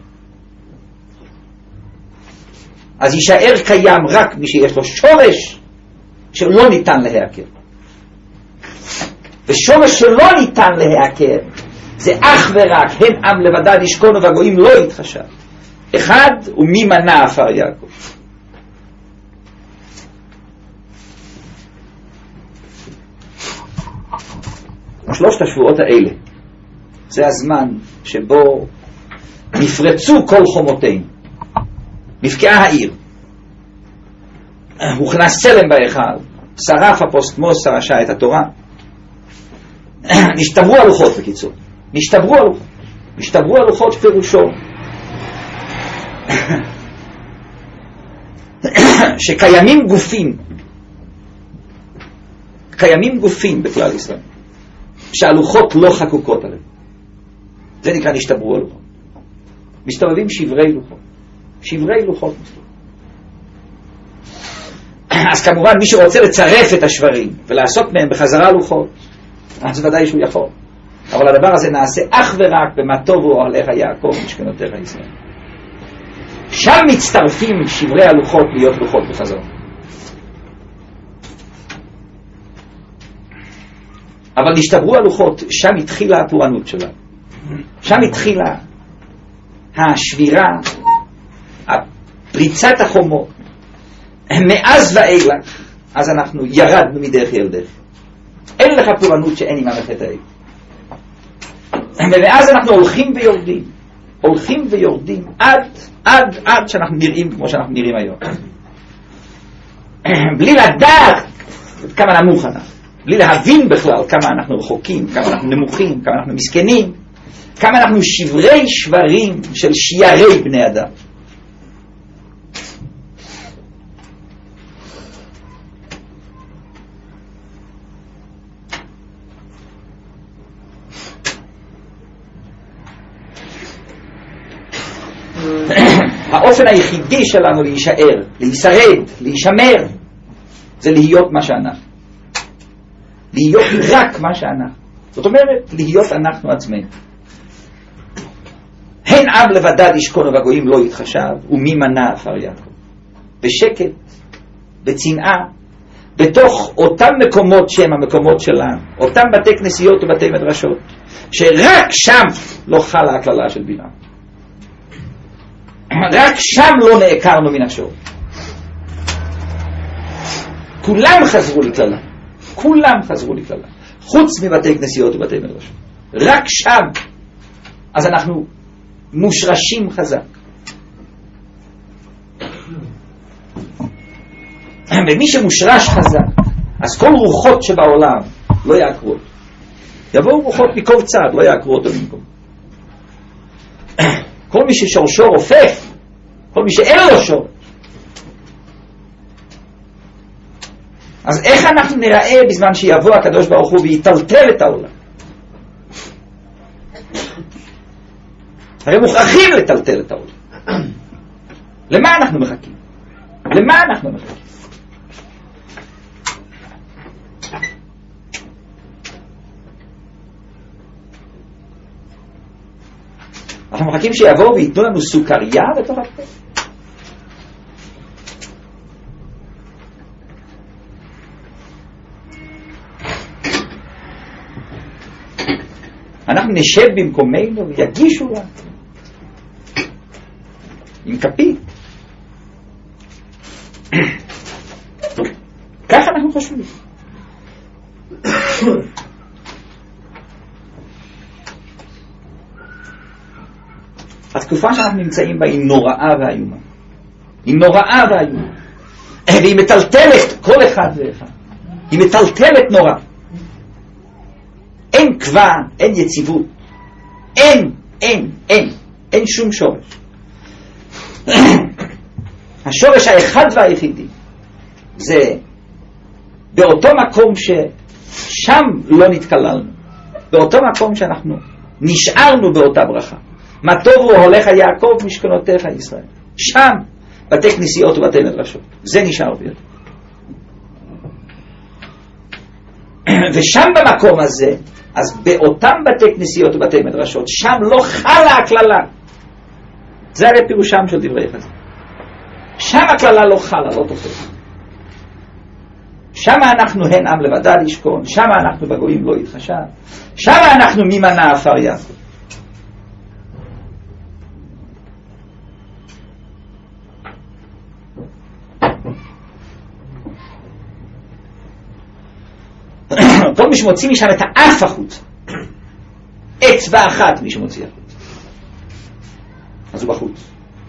[SPEAKER 2] אז יישאר קיים רק מי שיש לו שורש שלא ניתן להעקר. ושורש שלא ניתן להעקר זה אך ורק הן עם לבדד ישכון והגויים לא יתחשב. אחד ומי מנע עפר יעקב. שלושת השבועות האלה זה הזמן שבו נפרצו כל חומותינו, נפקעה העיר, הוכנס צלם בהיכל, שרף אפוסטמוס הרשע את התורה, נשתברו הלוחות. בקיצור נשתברו הלוחות. נשתברו הלוחות פירושו שקיימים גופים קיימים גופים בכלל ישראל שהלוחות לא חקוקות עליהם. זה נקרא נשתברו הלוחות. מסתובבים שברי לוחות. שברי לוחות מסתובבים. אז כמובן מי שרוצה לצרף את השברים ולעשות מהם בחזרה לוחות, אז ודאי שהוא יכול. אבל הדבר הזה נעשה אך ורק במה טובו אוהליך יעקב משכנותיך ישראל. שם מצטרפים שברי הלוחות להיות לוחות בחזרה. אבל נשתברו הלוחות, שם התחילה הפורענות שלה. שם התחילה השבירה, פריצת החומות. מאז ואילך, אז אנחנו ירדנו מדרך ילדך. אין לך פורענות שאין עימה מחטא העגל. ומאז אנחנו הולכים ויורדים, הולכים ויורדים עד, עד, עד שאנחנו נראים כמו שאנחנו נראים היום. בלי לדעת כמה נמוך אנחנו, בלי להבין בכלל כמה אנחנו רחוקים, כמה אנחנו נמוכים, כמה אנחנו מסכנים, כמה אנחנו שברי שברים של שיירי בני אדם. האופן היחידי שלנו להישאר, להישרד, להישמר, זה להיות מה שאנחנו. להיות רק מה שאנחנו. זאת אומרת, להיות אנחנו עצמנו. הן עם לבדד ישכון ובגויים לא יתחשב, ומי מנע עפר יעקב. בשקט, בצנעה, בתוך אותם מקומות שהם המקומות שלנו, אותם בתי כנסיות ובתי מדרשות, שרק שם לא חלה הכללה של בלעם. רק שם לא נעקרנו מן השור. כולם חזרו לכללה, כולם חזרו לכללה, חוץ מבתי כנסיות ובתי מדרשות. רק שם אז אנחנו מושרשים חזק. ומי שמושרש חזק, אז כל רוחות שבעולם לא יעקרו. יבואו רוחות מכל צד, לא יעקרו אותו במקום. כל מי ששורשו רופף, כל מי שאין לו שורש, אז איך אנחנו נראה בזמן שיבוא הקדוש ברוך הוא ויטלטל את העולם? הרי מוכרחים לטלטל את העולם. למה אנחנו מחכים? למה אנחנו מחכים? אנחנו מחכים שיבואו ויתנו לנו סוכריה בתוך הפה. אנחנו נשב במקומנו ויגישו לה עם כפית. ככה אנחנו חושבים. התקופה שאנחנו נמצאים בה היא נוראה והיומה. היא נוראה והיומה. והיא מטלטלת כל אחד ואחד. היא מטלטלת נורא. אין קבע, אין יציבות. אין, אין, אין. אין שום שורש. השורש האחד והיחידי זה באותו מקום ששם לא נתקללנו. באותו מקום שאנחנו נשארנו באותה ברכה. מה טוב הוא הולך יעקב משכנותיך ישראל. שם, בתי כנסיות ובתי מדרשות. זה נשאר ביותר. ושם במקום הזה, אז באותם בתי כנסיות ובתי מדרשות, שם לא חלה הכללה. זה הרי פירושם של דברי חז"ל. שם הכללה לא חלה, לא תופס. שם אנחנו הן עם לבדד ישכון, שם אנחנו בגויים לא יתחשב, שם אנחנו מי מנע עפר יעקב. כל מי שמוציא משם את האף החוץ, אצבע אחת מי שמוציא החוץ, אז הוא בחוץ.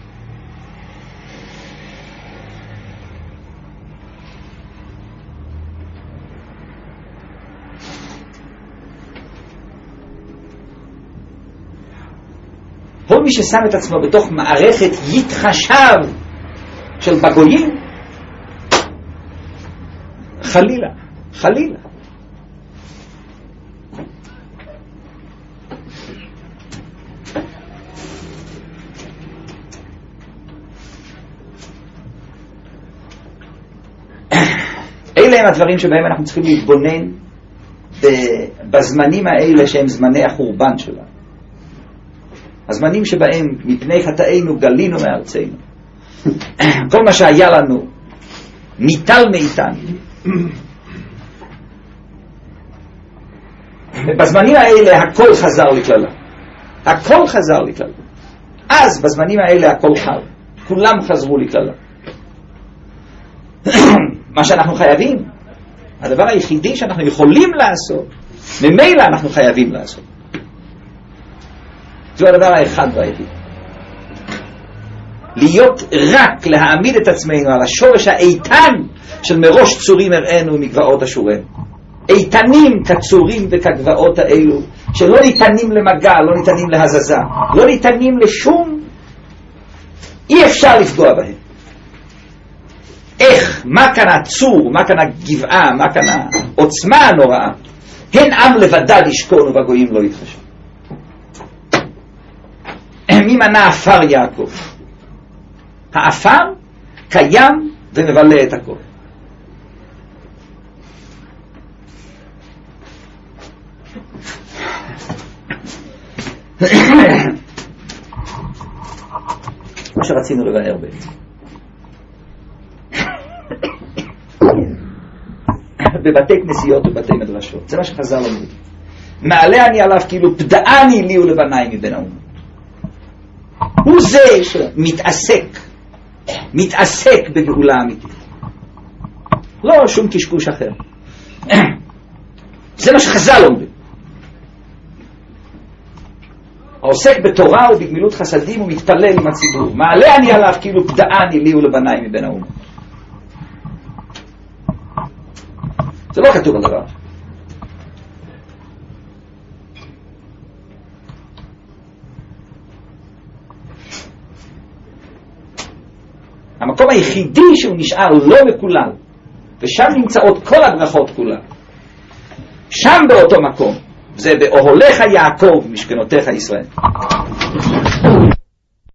[SPEAKER 2] כל מי ששם את עצמו בתוך מערכת יתחשב של בגויים, חלילה, חלילה. אלה הם הדברים שבהם אנחנו צריכים להתבונן בזמנים האלה שהם זמני החורבן שלנו. הזמנים שבהם מפני חטאינו גלינו מארצנו. כל מה שהיה לנו ניטל מאיתנו. ובזמנים האלה הכל חזר לכללה. הכל חזר לכללה. אז בזמנים האלה הכל חל. כולם חזרו לכללה. מה שאנחנו חייבים, הדבר היחידי שאנחנו יכולים לעשות, ממילא אנחנו חייבים לעשות. זה הדבר האחד והיחיד. להיות רק להעמיד את עצמנו על השורש האיתן של מראש צורים הראינו מגבעות אשורנו. איתנים כצורים וכגבעות האלו, שלא ניתנים למגע, לא ניתנים להזזה, לא ניתנים לשום, אי אפשר לפגוע בהם. איך, מה כאן הצור, מה כאן הגבעה, מה כאן העוצמה הנוראה, הן עם לבדד ישכון ובגויים לא יתחשב. מי מנה אפר יעקב? האפר קיים ומבלה את הכל. מה שרצינו לבאר בעצם. בבתי כנסיות ובתי מדרשות. זה מה שחזר לנו. מעלה אני עליו כאילו פדעני לי ולבניי מבין האומות. הוא זה שמתעסק, מתעסק בגאולה אמיתית. לא שום קשקוש אחר. זה מה שחז"ל אומרים. העוסק בתורה ובגמילות חסדים ומתפלל עם הציבור. מעלה אני עליו כאילו פדעני לי ולבניי מבין האומות. זה לא כתוב על דבר. המקום היחידי שהוא נשאר לא מקולל, ושם נמצאות כל הברכות כולן. שם באותו מקום, זה באוהליך יעקב משכנותיך ישראל.